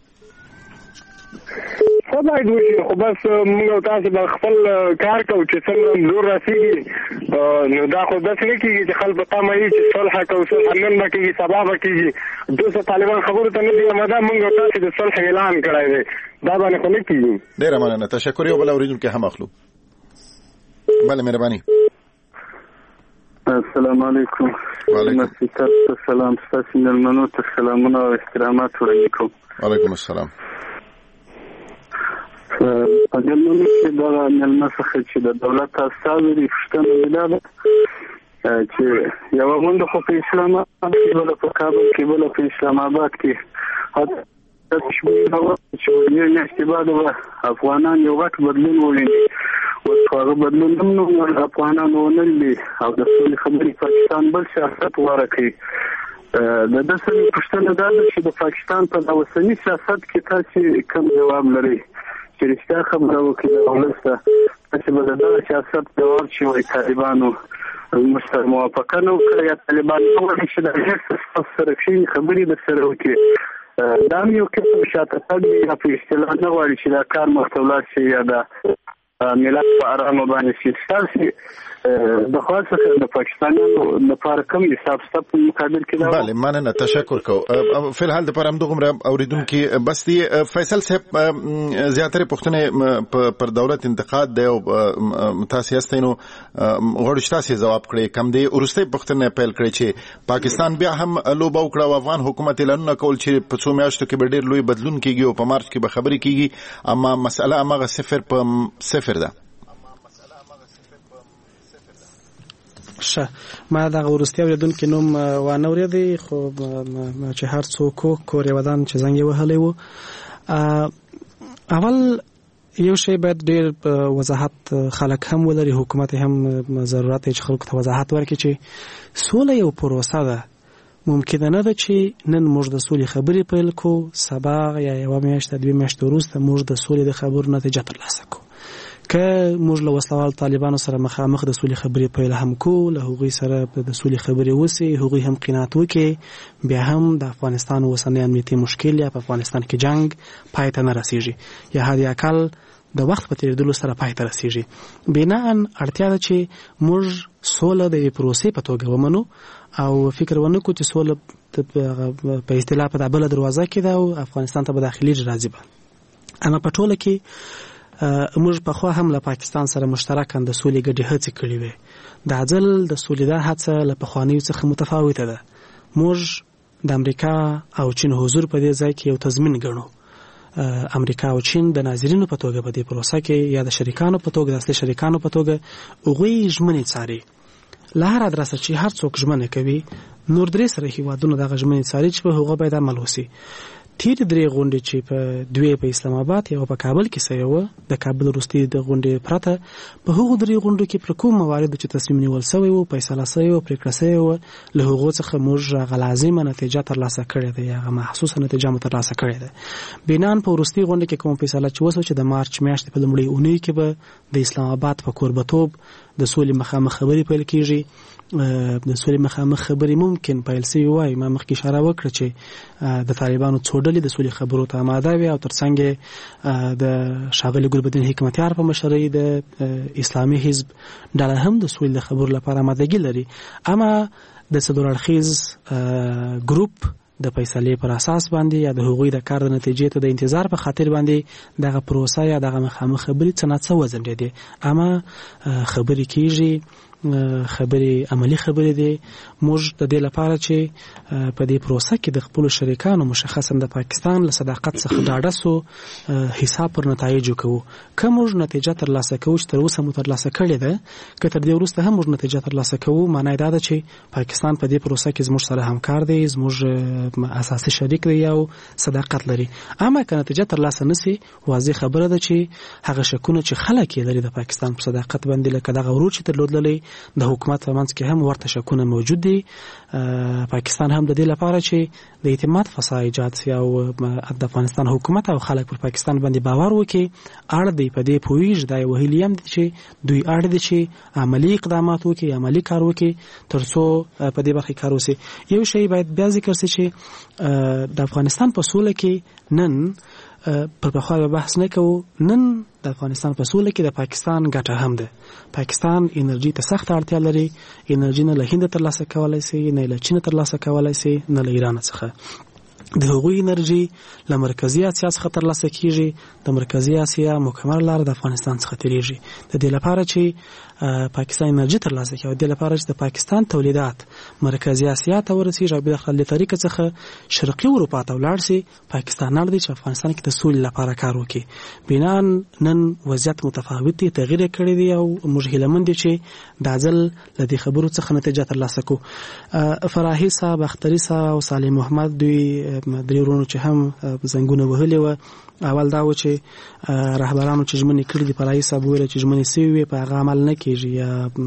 خو باید وشي. خو بس موږ تاسو به خپل کار کوو چې څنګه زور رسیږي نو دا خو داسې نه کېږي چې خلک په تمه وي چې صلح کوو صلح نن به کېږي سبا به کېږي. دوسه طالبان خبرو ته نه دي آماده. موږ تاسو د صلح اعلان کړی دی دا باندې خو نه کېږي. ډېره مننه تشکر. یو بل اورېدونکی هم اخلو. بله مهرباني. السلام علیکم. وعلیکم السلام. ستاسو مېلمنو ته سلامونه او احترامات وړاندې کوم. وعلیکم السلام. په دې نوم کې دا مېلمه څخه چې د دولت استازي دي پښتنه ویلاله چې یو غونډه خو په اسلام آباد کې ولا په کابل کې ولا په اسلام آباد کې حتی چې یو نشته بعد افغانان یو غټ بدلون وړي او هغه بدلون هم نو افغانان ونلي او د ټول خبرې پاکستان بل سیاست ورکړي. د داسې پښتنه دا چې د پاکستان په اوسنی سیاست کې تاسو کوم جواب لري چې رښتیا خبره وکړي او لسته چې به دا سیاست جواب شي وي طالبانو مستر موافقه نو کړی یا طالبان نو چې د هیڅ سره شي خبرې د سره وکړي دا یو کې شاته تګ یا په اصطلاح نه وایي چې دا کار مختلف شي یا دا ملت په آرامه باندې شي تاسو د خاصه د پاکستانو د فارکم حساب ستاسو په مقابل کې دا بله مننه تشکر کو. فی الحال د پرم دغه اوریدونکو بس دی فیصل صاحب زیاتره پښتنه پر دولت انتقاد دی او تاسو یاستینو غوړ تاسو جواب کړی کم دی ورسته پښتنه پیل کړی چې پاکستان بیا هم لوبه وکړه او افغان حکومت اعلان کول چې په څو میاشتو کې به ډیر لوی بدلون کیږي او په مارچ کې به خبرې کیږي اما مسأله هغه صفر په صفر ده. ما دغه ورستیا ولیدونکو نوم و نه ورېدی خو چې هر څوک کورې ودان چې زنګ وهلی وو. اول یو شی باید ډېر وضاحت خلک هم ولري حکومت هم ضرورت چې خلکو ته وضاحت ورکړي چې سوله یو پروسه ده. ممکنه نه ده چې نن موږ د سولې خبرې پیل کوو سبا یا یوه میاشت دوه میاشتې وروسته موږ د سولې د خبرو نتیجه ترلاسه کوو. که موږ له وسلوال طالبانو سره مخامخ د سولې خبرې پیل هم کوو له هغوی سره د سولې خبرې وسي هغوی هم قناعت وکړي بیا هم د افغانستان اوسنی امنیتي مشکل یا په افغانستان کې جنگ پای ته نه رسیږي یا حد اقل د وخت په تیریدلو سره پای ته رسیږي. بناً اړتیا ده چې موږ سوله د پروسې په توګه ومنو او فکر ونه کړو چې سوله په اصطلاح په بله دروازه کې ده او افغانستان ته به داخلي راځي به. اما په ټوله کې موږ په خوا هم له پاکستان سره مشترکاً د سولې ګډې هڅې کړې وې. دا ځل د سولې دا هڅه له پخوانیو څخه متفاوته ده. موږ د امریکا او چین حضور په دې ځای کې یو تضمین ګڼو. امریکا او چین د ناظرینو په توګه په دې پروسه کې یا د شریکانو په توګه د اصلي شریکانو په توګه هغوی ژمنې څاري. له هر ادرسه چې هر څوک ژمنه کوي نور درې سره هیوادونه دغه ژمنې څاري چې په هغه باید عمل وسي. تیر 3 غونډې چې په 2 په اسلام آباد یو په کابل کې سوي و د کابل وروستي د غونډې پرته په هغو 3 غونډو کې پر کوم موارد چې تصمیم نیول شوی و فیصله شوی و پریکړه شوی و له هغو څخه موږ غلازمه نتیجه ترلاسه کړې ده یا محسوسه نتیجه ترلاسه کړې ده بینان په وروستي غونډه کې کوم فیصله چې وسو چې د مارچ میاشتې په لومړۍ اونۍ کې به د اسلام آباد په کوربتوب د سولې مخامخ خبرې پیل کیږي د سولې مخامخ خبرې ممکن پیل شي وای ما مخکې اشاره وکړه چې د طالبانو څوډلې د سولې خبرو ته آماده وي او ترڅنګ د شاغلي ګلبدین حکمتیار په مشرۍ د اسلامي حزب ډله هم د سولې خبرو لپاره آمادګي لري اما د څلورړخیز ګروپ د فیصلې پر اساس باندې یا د هغوی د کار د نتیجې ته د انتظار په خاطر باندې دغه پروسه یا دغه مخامخ خبرې څه وزن لري اما خبرې کیږي خبرې عملی خبرې دي موږ د دې لپاره چې په دې پروسه کې د خپل شریکانو مشخصا د پاکستان له صداقت څخه ډاډه سو حساب پر نتایج کوو کوم موږ نتیجه ترلاسه کوو چې تر اوسه مو ترلاسه کړې ده که تر دې وروسته هم موږ نتیجه ترلاسه کوو معنی دا ده چې پاکستان په دې پروسه کې زموږ سره همکار دی زموږ اساسي شریک دی او صداقت لري اما که نتیجه ترلاسه نشي واضح خبره ده چې هغه شکونه چې خلک یې لري د پاکستان په صداقت باندې لکه دغه ورور چې درلودلې د حکومت منځ کې هم ورته شکونه موجود دي پاکستان هم د دې لپاره چې د اعتماد فضا ایجاد شي او د افغانستان حکومت او خلک پر پاکستان باندې باور وکړي اړ دی په دې پویج د وهلیم دي چې دوی اړ دي چې عملی اقدامات وکړي عملی کار وکړي ترڅو په دې برخه کار وشي یو شی باید بیا ذکر شي چې د افغانستان په سوله کې نن پر بخوا بحث نه کوو نن د افغانستان په سوله کې د پاکستان ګټه هم ده پاکستان انرژي ته سخت اړتیا لري انرژي نه له هند ترلاسه کولای شي نه له چین ترلاسه کولای شي نه له ایران څخه د هغوی انرژي له مرکزی اسیا څخه ترلاسه کیږي د مرکزی اسیا مکمل لار د افغانستان څخه تیریږي د دې لپاره چې پاکستان انرژي ترلاسه کوي د لپاره چې د پاکستان تولیدات مرکزی اسیا ته ورسیږي او د خپل طریقې څخه شرقي اروپا ته ولاړ شي پاکستان نه دی چې افغانستان کې د سولې لپاره کار وکړي بنان نن وضعیت متفاوت دی تغییر کړی دی او موږ هیلمن دي چې د ځل له دې خبرو څخه نتیجه ترلاسه کو فراحي صاحب اختری صاحب او صالح محمد دوی درې ورونو چې هم زنګونه وهلي و اول دا و چې رهبرانو چې ژمنې کړې دي فرایي صاحب ویل چې ژمنې سوي په هغه عمل نه کیږي یا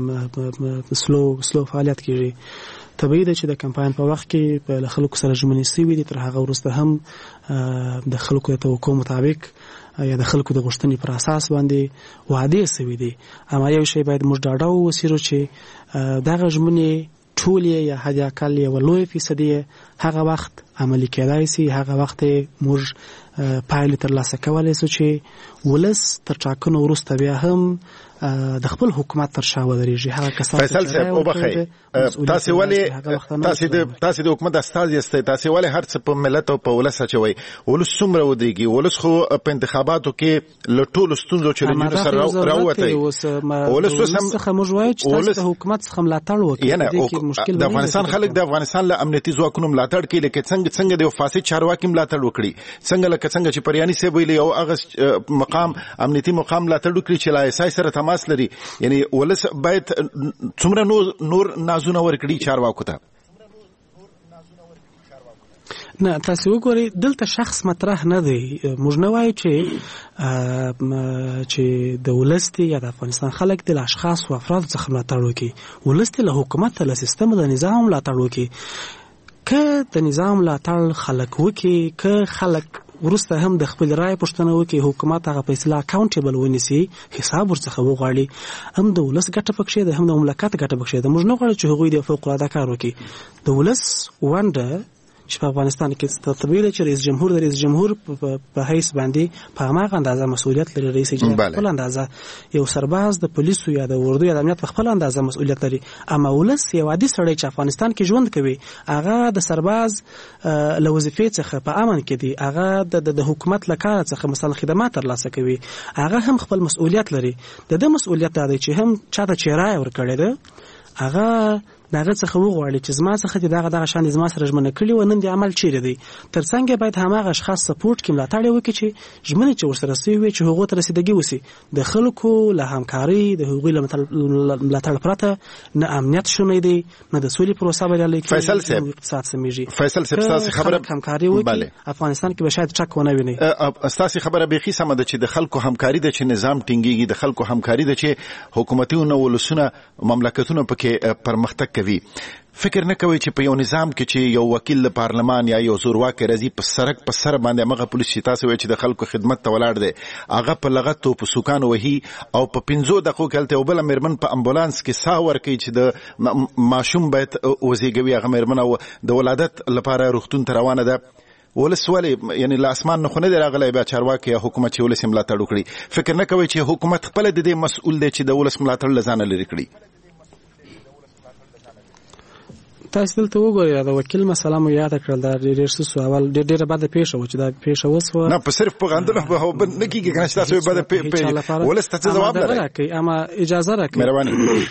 سلو فعالیت کیږي طبیعي ده چې د کمپاین په وخت کې له خلکو سره ژمنې سوي دي تر هغه وروسته هم د خلکو د توقع مطابق یا د خلکو د غوښتنې پر اساس باندې وعده سوي دي اما یو شی باید موږ ډاډه ووسیرو چې دغه ژمنې ټول یا حد اقل یو لوی فیصدي هغه وخت عملي کېدای شي هغه وخت موږ پایلې ترلاسه کولای شو چې ولس تر ټاکنو وروسته بیا هم د خپل حکومت تر شا ودرېږي هغه کسان فیصل صاحب وبخښئ تاسو ولې تاسو د حکومت استازي یاستئ تاسو ولې هر څه په ملت او په ولس اچوي ولس څومره ودرېږي ولس خو په انتخاباتو کې له ټولو ستونزو چې لري سره راووتي ولس څخه موږ وایو چې تاسو د حکومت څخه ملاتړ وکړئ د افغانستان خلک د افغانستان له امنیتي ځواکونو ملاتړ کوي لکه څنګه د فاسد چارواکي ملاتړ وکړي څنګه چې پریانی سی ویلي او هغه مقام امنیتي مقام ملاتړ وکړي چې لا اساس سره تماس لري یعنی ولس باید څومره نور نازونه ورکړي چارواکو ته نه تاسو وګورئ دلته شخص مطرح نه دی موږ نه وایو چې د ولست یا د افغانستان خلک د اشخاص او افراد څخه ملاتړ وکړي ولست له حکومت له سیستم د نظام ملاتړ وکړي که د نظام ملاتړ خلک وکړي که خلک ورسته هم د خپل رائے پښتنه وکي حکومت هغه فیصله اکاونټیبل ونیسي حساب ورڅخه وغواړي هم د ولس ګټه پکښې ده هم د مملکت ګټه پکښې ده موږ نه غواړو چې هغوی د فوق العاده کار وکړي د ولس ونډه چې په افغانستان کې طبیعي ده چې رئیس جمهور په حیث باندې په هغه اندازه مسؤلیت لري رئیس جمهور په اندازه یو سرباز د پولیسو یا د اردو یا د امنیت په خپل اندازه مسؤلیت لري اما ولس یو عادي سړی چې افغانستان کې ژوند کوي هغه د سرباز له وظیفې څخه په امن کې دی هغه د حکومت له کار څخه مثلا خدمات ترلاسه کوي هغه هم خپل مسؤلیت لري د مسؤلیت دی چې هم چاته چیرای ورکړي ده هغه دغه څخه وغواړي چې زما څخه دغه شان زما سره ژمنه کړی و نن د عمل چیرې دی ترڅنګ باید هماغه اشخاص سپورټ کې ملاتړ وکړي چې ژمنه چې ورسره سوي وي چې هغه ته رسیدګي وسی د خلکو له همکاري د هغوی له ملاتړ پرته نه امنیت شومې دی نه د سولې پروسه بریالۍ کیږي فیصل صاحب اقتصاد سمېږي فیصل صاحب تاسو خبره همکاري وکړي افغانستان کې به شاید ټک ونه ویني تاسو خبره به خي سم ده چې د خلکو همکاري د چې نظام ټینګيږي د خلکو همکاري د چې حکومتونو ولسونه مملکتونو پکې پرمختګ کوي فکر نه کوي چې په یو نظام کې چې یو وکیل د پارلمان یا یو زورواکي راځي په سرک په سر باندې مغه پولیس چې تاسو وایي چې د خلکو خدمت ته ولاړ دی هغه په لغتو په سوکان وهي او په 15 دقیقو کې تل وبله مرمن په امبولانس کې سا ورکوي چې د ماشوم باید وزیږوي هغه مرمن او د ولادت لپاره روغتون ته روانه ده ولسوالی یعنی لاسمان نه خونه دی راغلی بیا چارواکي یا حکومت چې ولس ملاتړ وکړي فکر نه کوي چې حکومت خپل د دې مسؤل دی چې د ولس ملاتړ لزانه لري کړي تاسو دلته وګورئ دا وکیل مسله مو یاد کړل دا ډېر څه اول ډېر بعد پیښه و چې دا پیښه وسو نه په صرف په غندنه به نه کیږي کنه تاسو بعد ولس ته جواب راکړي اما اجازه راکړي مهرباني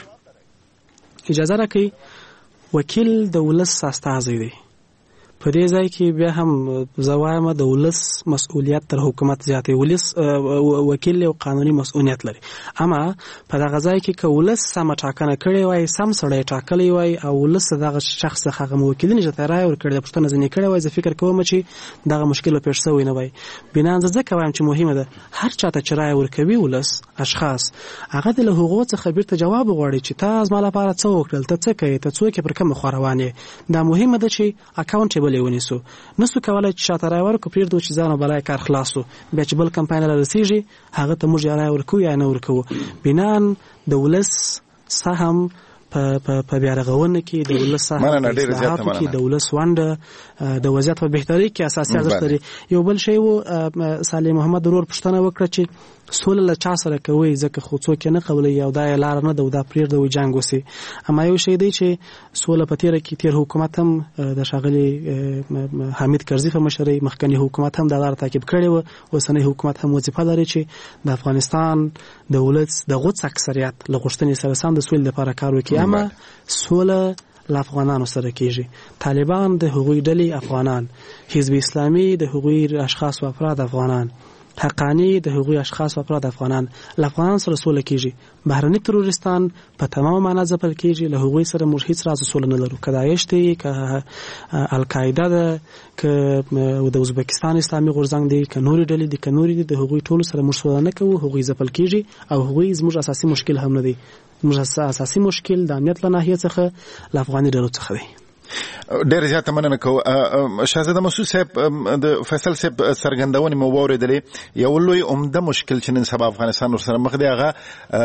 اجازه راکړي وکیل د ولس استازی دی په دې ځای کې بیا هم زوایم د ولس مسؤلیت تر حکومت زیاتې ولس وکیل یو قانوني مسؤلیت لري اما په دغه ځای کې که ولس سم ټاکنه کړي وای سم سړی ټاکلی وای او ولس دغه شخص هغه موکل نه جته راي ور کړی پښتنه ځنې کړی وای زه فکر کوم چې دغه مشکل پیښ شوی نه وای بنا ځکه وایم چې مهمه ده هر چاته چې راي ور کوي ولس اشخاص هغه د حقوقو څخه بیرته جواب غواړي چې تاسو مال لپاره څه وکړل ته څه کوي ته څوک پر کوم خوروانه دا مهمه ده چې اکاونټیبل ونیسو نسو کولای چې شاته راي ورکو پریږدو چې ځانو بلای کار خلاصو بیا چې بل کمپاین رسیږي هغه ته موږ راي ورکو یا نه ورکو بنان د ولس سهم په بیا رغونه کې د ولس سهم کې د ولس ونده د وضعیت په بهتري کې اساسي ارزښت لري یو بل شی وو صالح محمد ضرور پښتنه وکړه چې سول له چا سره کوي ځکه خو څوک نه قبول یو دا لار نه دا پرېږدو جنگ وسی اما یو شی دی چې سول په تیر کې تیر حکومت هم د شاغلي حمید کرزي په مشرۍ مخکنی حکومت هم دا لار تعقیب کړی و اوسنی حکومت هم وظیفه لري چې د افغانستان د ولس د غوڅ اکثریت لغښتنې سره سم د سول لپاره کار وکړي اما سول له افغانانو سره کیږي طالبان د حقوقي ډلې افغانان حزب اسلامي د حقوقي اشخاص او افراد افغانان حقانی د حقوقي اشخاص او افراد افغانان افغانان سره سول کیږي بهرني تروریستان په تمام معنا ځپل کیږي له حقوقي سره موږ هیڅ راز سول نه لرو کداعش دی ک القاعده ده ک د ازبکستان اسلامي غورځنګ دی ک نوري ډلې دی ک نوري د حقوقي ټولو سره موږ سول نه کوو حقوقي ځپل کیږي او حقوقي زموږ اساسي مشکل هم نه دی موږ اساسي مشکل د امنیت له ناحیه څخه ل افغاني ډلو څخه دی ډېر زیاته مننه کوم شاهزاده مسعود صاحب د فیصل صاحب سرګندونې مو واورېدلې یو لوی عمده مشکل چې نن سبا افغانستان ورسره مخ دی هغه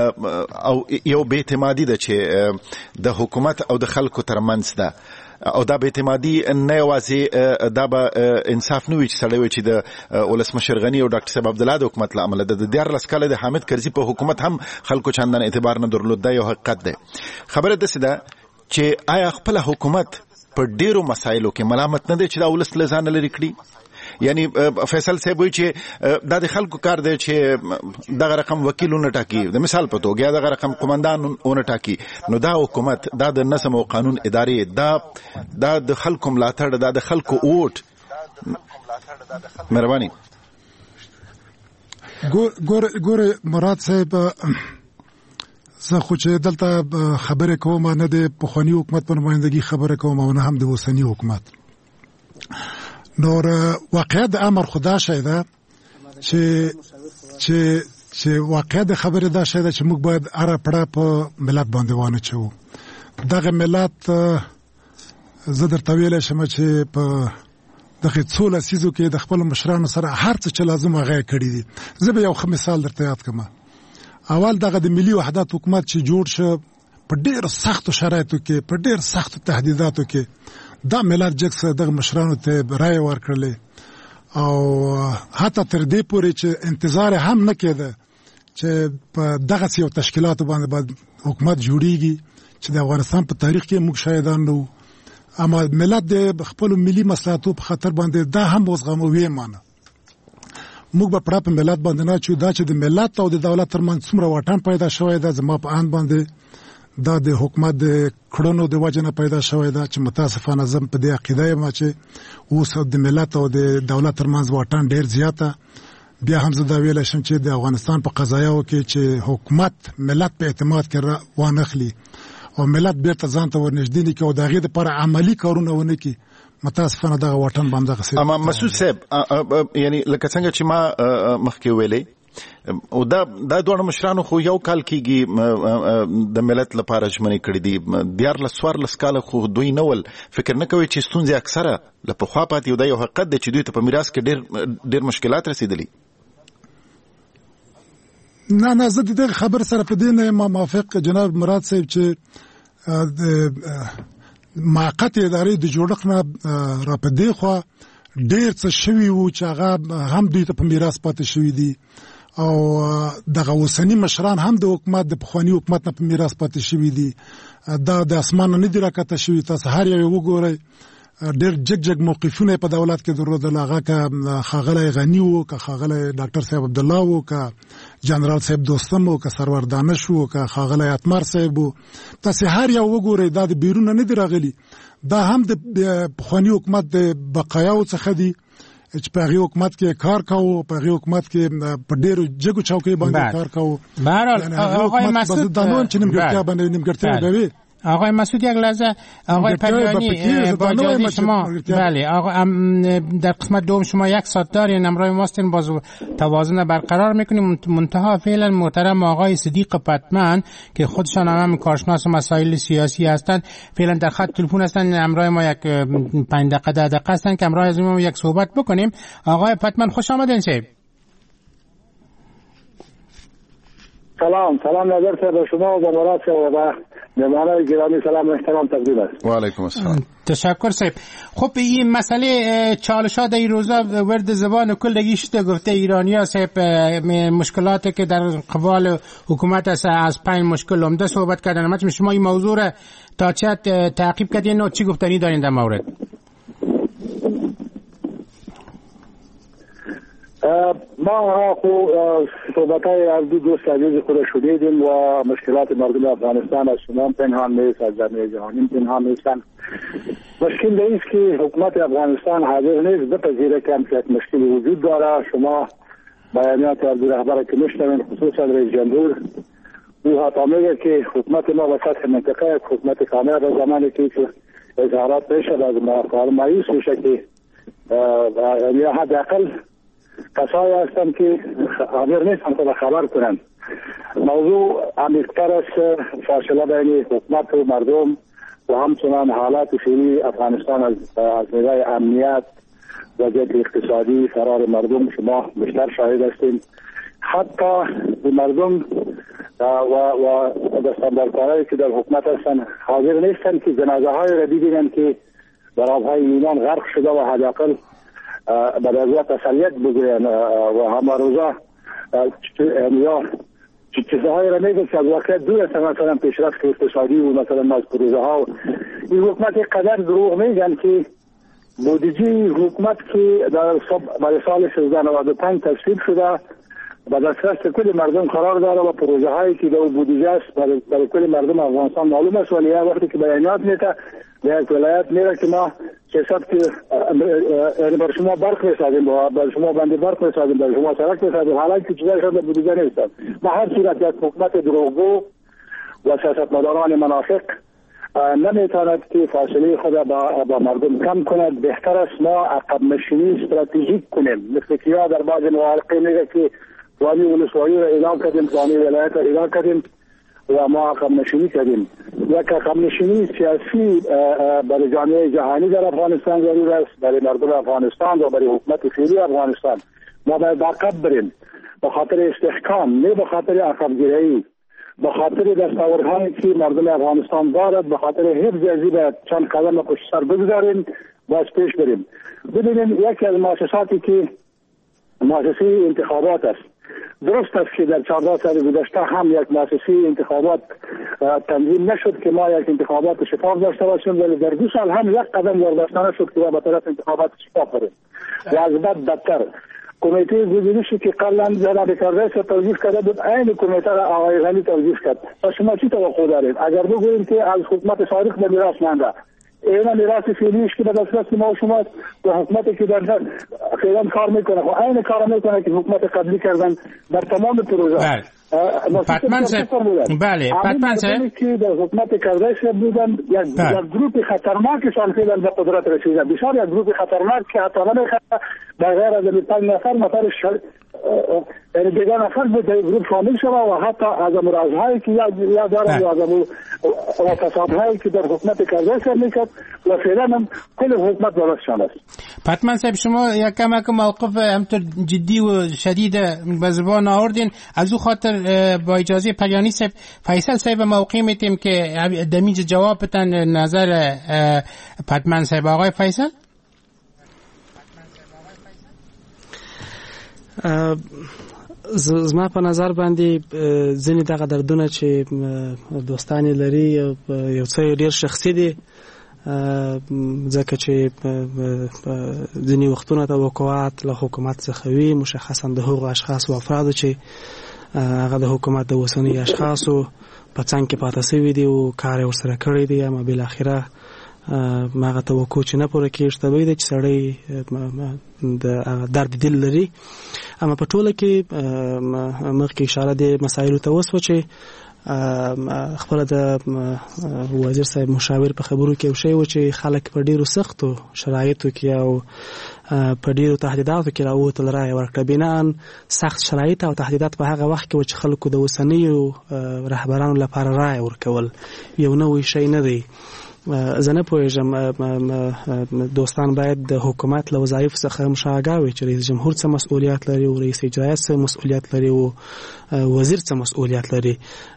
او یو بې اعتمادي ده چې د حکومت او د خلکو ترمنځ ده او دا به اعتمادي نه یوازې دا به انصاف نه وي چې سړی وي چې د ولسمشر غني او ډاکټر صاحب عبدالله د حکومت له امله د 14 کاله د حامد کرزي په حکومت هم خلکو چندان اعتبار نه درلود دا یو حقیقت دی خبره داسې ده چې آیا خپل حکومت په ډیرو مسایلو کې ملامت نه دی چې دا ولس له ځانه لري کړي یعنی فیصل صاحب وایي چې دا د خلکو کار دی چې دغه رقم وکیلونه ټاکي د مثال په توګه دغه رقم قومندانونه ټاکي نو دا حکومت دا د نظم او قانون ادارې دا د خلکو ملاتړ دا د خلکو ووټ مهرباني ګور مراد صاحب زه خو چې دلته خبره کوم نه د پخوانی حکومت په نمائندګي خبره کوم او نه هم د اوسنی حکومت نور واقعیت امر خدا شایده چې واقعیت خبره دا شایده چې موږ باید اره پړه په ملت باندې وانه چو دغه ملت زه درته ویل شم چې په دغه څول سيزو کې د خپل مشرانو سره هر څه چې لازم هغه کړی دي زه به یو مثال درته یاد کوم اول دغه د ملي وحدت حکومت چې جوړ شو په ډېر سختو شرایطو کې په ډېر سختو تهدیداتو کې دا ملت جکس دغه مشرانو ته رائے ورکړلې او حتی تر دې پورې چې انتظار هم نه کېده چې په دغه یو تشکیلاتو باندې حکومت جوړیږي چې د افغانستان په تاریخ کې موږ شاهدان نو اما ملت د خپل ملي مصلحتو په خاطر باندې دا هم وزغموي مانه موږ په پړه په ملت باندې نه چې دا چې د ملت او د دولت ترمنځ څومره واټن پیدا شوی دا زما په ان باندې دا د حکومت د کړنو د وجه نه پیدا شوی دا چې متاسفانه زم په دې عقیده یم چې اوس د ملت او د دولت ترمنځ واټن ډیر زیاته. بیا هم زه دا ویلی شم چې د افغانستان په قضایاو کې چې حکومت ملت په اعتماد کې وانخلي او ملت بیرته ځان ته ورنږدې نه کړي او د هغې دپاره عملي کارونه ونه کړي، متاسفانه دغه واټن به همدغسې. اما مسعود صاحب یعنی لکه څنګه چې ما مخکې ویلی او دا دوه مشرانو خو یو کال کېږي د ملت لپاره ژمنې کړې دي، 14 کاله خو دوی نه ول فکر نه کوي چې ستونزې اکثره له پخوا پاتې او دا یو حقیقت دی چې دوی ته په میراث کې ډېر مشکلات رسېدلي. نه زه د دغه خبر سره په دې نه یم موافق جناب مراد صاحب چې موقت ادارې د جوړښت نه را په دې خوا ډېر څه شوي وو چې هغه هم دوی ته په میراث پاتې شوي دي او دغه اوسني مشران هم د حکومت د پخواني حکومت نه په میراث پاتې شوي دي. دا د اسمان نه دي راکته شوي. تاسو هر یو وګورئ ډېر جګ موقفونه په دولت کې درلودل، هغه که ښاغلی غني وو، که ښاغلی ډاکټر صاحب عبدالله وو، که جنرال صاحب دوستم وو، که سرور دانش وو، که ښاغلی اتمر صاحب وو. تاسو هر یو وګورئ دا د بیرونه نه دي راغلي. دا هم د پخواني حکومت د بقایاو څخه دي چې په هغې حکومت کې کار کوو، په هغې حکومت کې په ډېرو جګو چوکیو باندې کار کوو. بهرحال آقای مسعود دا نور چې نیمګړتیا باندې نیمګړتیا کوي. آقای مسعود یک لحظه، آقای پریانی با اجازه شما، بله در قسمت دوم شما 1 ساعت دارین، همراه ماستین، باز توازن برقرار میکنیم. منتها فعلا محترم آقای صدیق پتمن که خودشان هم کارشناس مسائل سیاسی هستند فعلا در خط تلفن هستند، همراه ما یک 5 دقیقه 10 دقیقه هستند که همراه از ما یک صحبت بکنیم. آقای پتمن خوش آمدین. سلام نظر صاحب شما و مراد صاحب و مهمانان گرامی سلام و احترام تقدیم است. و علیکم السلام. تشکر صاحب. خب این مسئله چالش‌ها در این روزا ورد زبان کل شده، گفته ایرانی‌ها صاحب مشکلاتی که در قبال حکومت است، از 5 مشکل عمده صحبت کردن. مثلا شما این موضوع را تا چه تعقیب کردین و چی گفتنی دارین در مورد؟ ما صحبت‌های از دو دوست عزیز خود شنیدیم و مشکلات مردم افغانستان از شما پنهان نیست، از جامعه جهانی پنهان نیستند. مشکل در این است که حکومت افغانستان حاضر نیست بپذیره که همچنین مشکلی وجود داره. شما بیانات از رهبر که میشنوین، خصوصا رئیس جمهور، او حتی میگه که حکومت ما به سطح منطقه حکومت کامل به زمانی که اظهارات میشه از مایوس میشه که یا حداقل کسایی هستند که حاضر نیستند تا خبر کنند. موضوع عمیق‌تر است، فاصله بین حکومت و مردم و همچنان حالات فعلی افغانستان از نظر امنیت، وضعیت اقتصادی، فرار مردم شما بیشتر شاهد هستید. حتی مردم و دستاندارکارایی که در حکومت هستند حاضر نیستند که جنازه های را ببینند که در آبهای ایران غرق شده و حداقل به وضعیت تسلیت بگویند و همه روزا چیزهایی را میگه که از واقعیت دور است. مثلا پیشرفت اقتصادی و مثلا از پروژه ها این حکومت قدر دروغ میگن که بودجه حکومت که برای سال 1395 تصویب شده به دسترس کل مردم قرار داره و پروژه هایی که در بودجه است برای کل مردم افغانستان معلوم است، ولی وقتی که بیانات میده به یک ولایت میره که ما 600 که بر شما برق میسازیم، بر شما بند برق میسازیم، بر شما سرک میسازیم، حالا که چیزایی شده بودجه نیست. به هر صورت یک حکومت دروغگو و سیاستمداران منافق نمیتواند که فاصله خود با مردم کم کند. بهتر است ما عقب نشینی استراتژیک کنیم. مثل که یا در بعض مواقع میگه که فلانی ولسوالی را اعلام کردیم، فلانی ولایت را اعلام کردیم و ما عقب نشینی کردیم. یک عقب نشینی سیاسی برای جامعه جهانی در افغانستان ضرور است، برای مردم افغانستان و برای حکومت فعلی افغانستان. ما باید عقب بریم به خاطر استحکام، نه به خاطر عقب گیری، به خاطر دستاوردهایی که مردم افغانستان دارد، به خاطر حفظ ازی باید چند قدم پشت سر بگذاریم و از پیش بریم. ببینیم یکی از مؤسساتی که مؤسسه انتخابات است، درست است که در 14 سال گذشته هم یک مؤسسه انتخابات تنظیم نشد که ما یک انتخابات شفاف داشته باشیم، ولی در 2 سال هم یک قدم برداشته نشد که ما به طرف انتخابات شفاف بریم و از بد بدتر. کمیته گزینشی که قبلا جناب کارداش توضیح کرده بود این کمیته را آقای غنی توضیح کرد. پس شما چی توقع دارید؟ اگر بگوییم که از حکومت سابق به میراث مانده اینا میراث فعلیش که به دست ما و شما و حکومتی که در فعلا کار میکنه و این کار میکنه که حکومت قبلی کردن در تمام پروژه. پتمن صاحب بله پتمن صاحب که در حکومت کارداش بودن یک گروه خطرناکشان فعلا به قدرت رسیده، بسیار یک گروه خطرناک که حتی نمیخواد در غیر از 5 نفر یعنی دیگه نفر بود در گروه شامل شده و حتی از مرازهایی که یا دارد و از تصادهایی که در حکومت کارداش میکرد و فعلا هم کل حکومت درستشان است. پتمن صاحب شما یک کمک موقف همطور جدی و شدید به زبان آوردین، از او خاطر با اجازه پریانی صاحب فیصل صاحب موقع میتیم که دمیج جواب بتن نظر پتمن صاحب. آقای فیصل زما په نظر باندې ځینې دغه دردونه چې دوستانی لري یو څه ډیر شخصي دي، ځکه چې ځینې وختونه توقعات له حکومت څخه وي، مشخصا د هغو اشخاص او افرادو چې هغه د حکومت د اوسنۍ اشخاصو په څنګ کې پاتې شوي دي او کار یې ورسره کړی دی، اما بالاخره هغه توقع چې نه پوره کېږي طبیعي ده چې سړی د درد دل لري. اما په ټوله کې مخکې اشاره د مسایلو ته وسوه چې خپل د وزیر صاحب مشاور په خبرو کې یو شی و چې خلک په ډیرو سختو شرایطو کې او په ډیرو تهدیداتو کې راووتل رایه ورکړه. بناً سخت شرایط او تهدیدات په هغه وخت کې و چې خلکو د اوسنیو رهبرانو لپاره رایه ورکول یو نوی شی نه دی. زه نه پوهېږم دوستان باید د حکومت له وظایفو څخه مشاهده وي چې رئیس جمهور څه مسؤلیت لري او رئیس اجرایه څه مسؤلیت لري او وزیر څه مسؤلیت لري.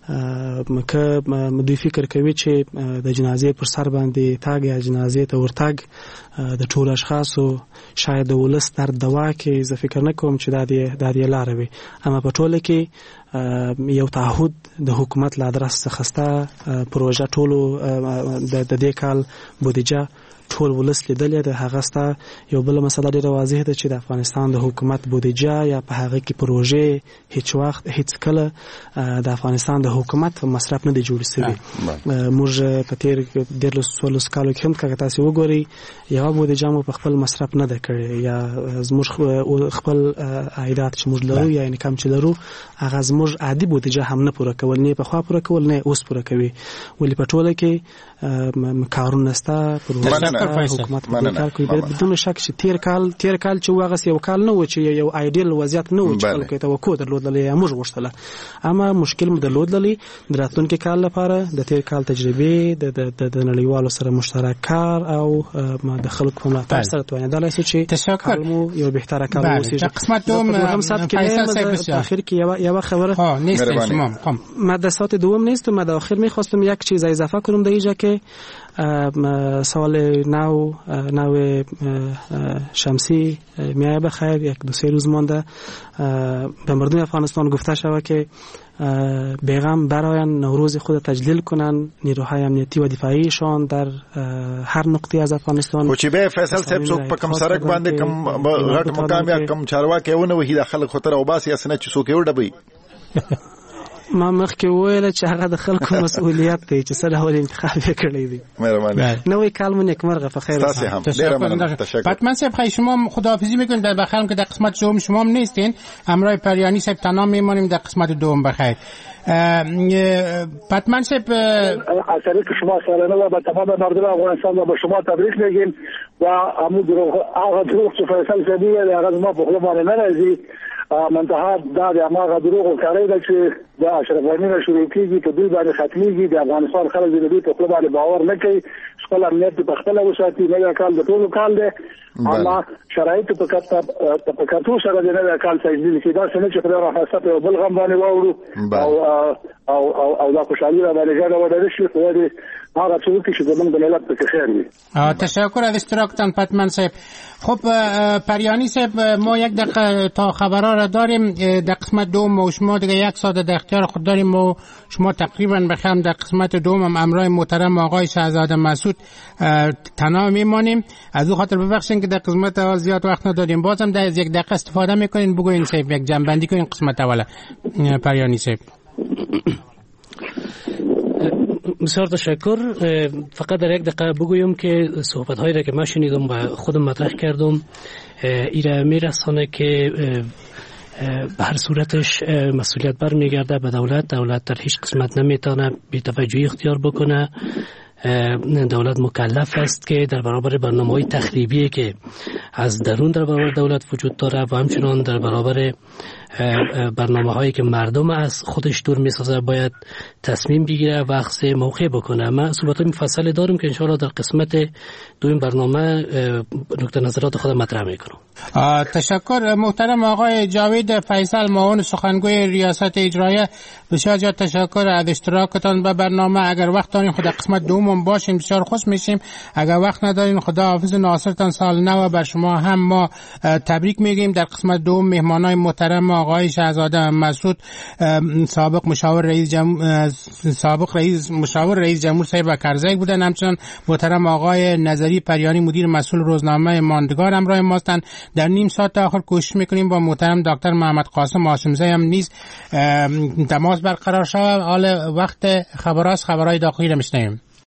که دوی فکر کوي چې د جنازې پر سر باندې تاګ یا جنازې ته ورتګ د ټولو اشخاصو شاید د ولس درد دوا کې زه فکر نه کوم چې دا دې لاره وي. اما په ټوله کې یو تعهد د حکومت له ادرس څخه ستا پروژه ټولو د دې کال بودیجه ټول ولس لیدلې ده. هغه ستا یو بل مسله ډیره واضح ده چې د افغانستان د حکومت بودیجه یا په هغه کې پروژې هیڅ وخت هیڅ کله د افغانستان د حکومت مصرف نه دی جوړ شوی. موږ په تیر 14 کالو کې هم که تاسو وګورئ یو بودیجه مو په خپل مصرف نه ده کړی یا زموږ خپل عایدات چې موږ لرو یا انکم چې لرو هغه زموږ عادي بودیجه هم نه پوره کول، نه په خوا پوره کول نه اوس پوره کوي. ولې په ټوله کې کارونه نسته حکومت کار کوي بدون شک چې تیر کال چې واغه یو کال نه و چې یو ایډیل وضعیت نه و چې خلکو ته توقع درلودلې یا موږ غوښتله، اما مشکل مو درلودلې د راتلونکي کال لپاره د تیر کال تجربه د نړیوالو سره مشترک کار او د خلکو په ملاتړ سره توانیدلای شي چې تشکر یو بهتره کار وشي. قسمت دوم فیصل صاحب اخر کې یو خبره نیست ما د ساعت دوم نیست، ما د اخر می‌خواستم یک چیز اضافه کنم در اینجا که سال نو شمسی میایه بخیر، یک 2-3 روز مانده به مردم افغانستان گفته شود که بیغم برایان نوروز خود تجلیل کنن نیروهای امنیتی و دفاعیشان در هر نقطه از افغانستان. خو چې به فیصل صاحب څوک په کم سرک باندې کم غټ مقام یا کم چارواکي ونه وهي د خلک خطر او باسي اسنه چې څوک یو ډبي ما مخکې ویل چې هغه د خلکو مسؤلیت دی چې سره ول انتخاب کړی دی. مهرباني. نوې کال مو نیکمرغه په خیر. تشکر. پتمن صاحب خیلی شما خداحافظی میکنیم در بخیر که در قسمت دوم شما هم نیستین، همراه پریانی صاحب تنها میمونیم در قسمت دوم بخیر. پتمن صاحب از طریق شما سالانه و به تمام مردم افغانستان و به شما تبریک میگیم و همون دروغ چې فیصل صاحب یې هغه ما په خپل باندې نه راځي منتها دا د هغه دروغ کاری ده چې د اشرف غنی نه شروع کیږي په دوی باندې ختميږي. د افغانستان خلک د دوی په خپل باندې باور نه کوي، خپل امنیت په خپل وساتي. نه کال د ټولو کال ده اما شرایط په کتو سره د نه کال تجدید کې دا څنګه چې پر راحته په بل غم باندې واورو او دا خوشالي را باندې ګډه وډه شي. خو هغه څه چې زموږ د ملت په خیر وي. تشکر از اشتراکتان پتمن صاحب. خب پریانی صاحب، ما یک دقیقه تا خبرها را داریم. در قسمت دوم و شما دیگه یک ساعت در اختیار خود داریم و شما تقریبا بخوام در قسمت دوم هم امرای محترم آقای شهزاده مسعود تنها میمانیم. از او خاطر ببخشید که در قسمت اول زیاد وقت نداریم. بازم در یک دقیقه استفاده میکنین بگوین صاحب، یک جنبندی کنین قسمت اول. پریانی صاحب. بسیار تشکر. فقط در یک دقیقه بگویم که صحبت هایی را که من شنیدم و خودم مطرح کردم ایره میرسانه که به هر صورتش مسئولیت برمیگرده به دولت. دولت در هیچ قسمت نمیتونه بی‌توجهی اختیار بکنه. دولت مکلف است که در برابر برنامه‌های تخریبی که از درون در برابر دولت وجود داره و همچنان در برابر برنامه‌هایی که مردم از خودش دور می‌سازه باید تصمیم بگیره و اخذ موقع بکنه. ما صحبت‌های مفصل داریم که انشاءالله در قسمت دوم برنامه نکته نظرات خود مطرح می‌کنم. تشکر. محترم آقای جاوید فیصل، معاون سخنگوی ریاست اجراییه، بسیار زیاد تشکر از اشتراکتان به برنامه. اگر وقت دارین خود قسمت دوم باشین بسیار خوش میشیم. اگر وقت ندارین خدا حافظ ناصرتان. سال نو بر شما هم ما تبریک میگیم. در قسمت دوم مهمانای محترم آقای شهزاده مسعود، سابق مشاور رئیس جمهور صاحب کرزی بودن، همچنان محترم آقای نظری پریانی مدیر مسئول روزنامه ماندگار همراه ماستند. در نیم ساعت آخر کوشش میکنیم با محترم دکتر محمد قاسم هاشمزی هم نیز تماس برقرار شود. حال وقت خبرهای داخلی را میشنویم.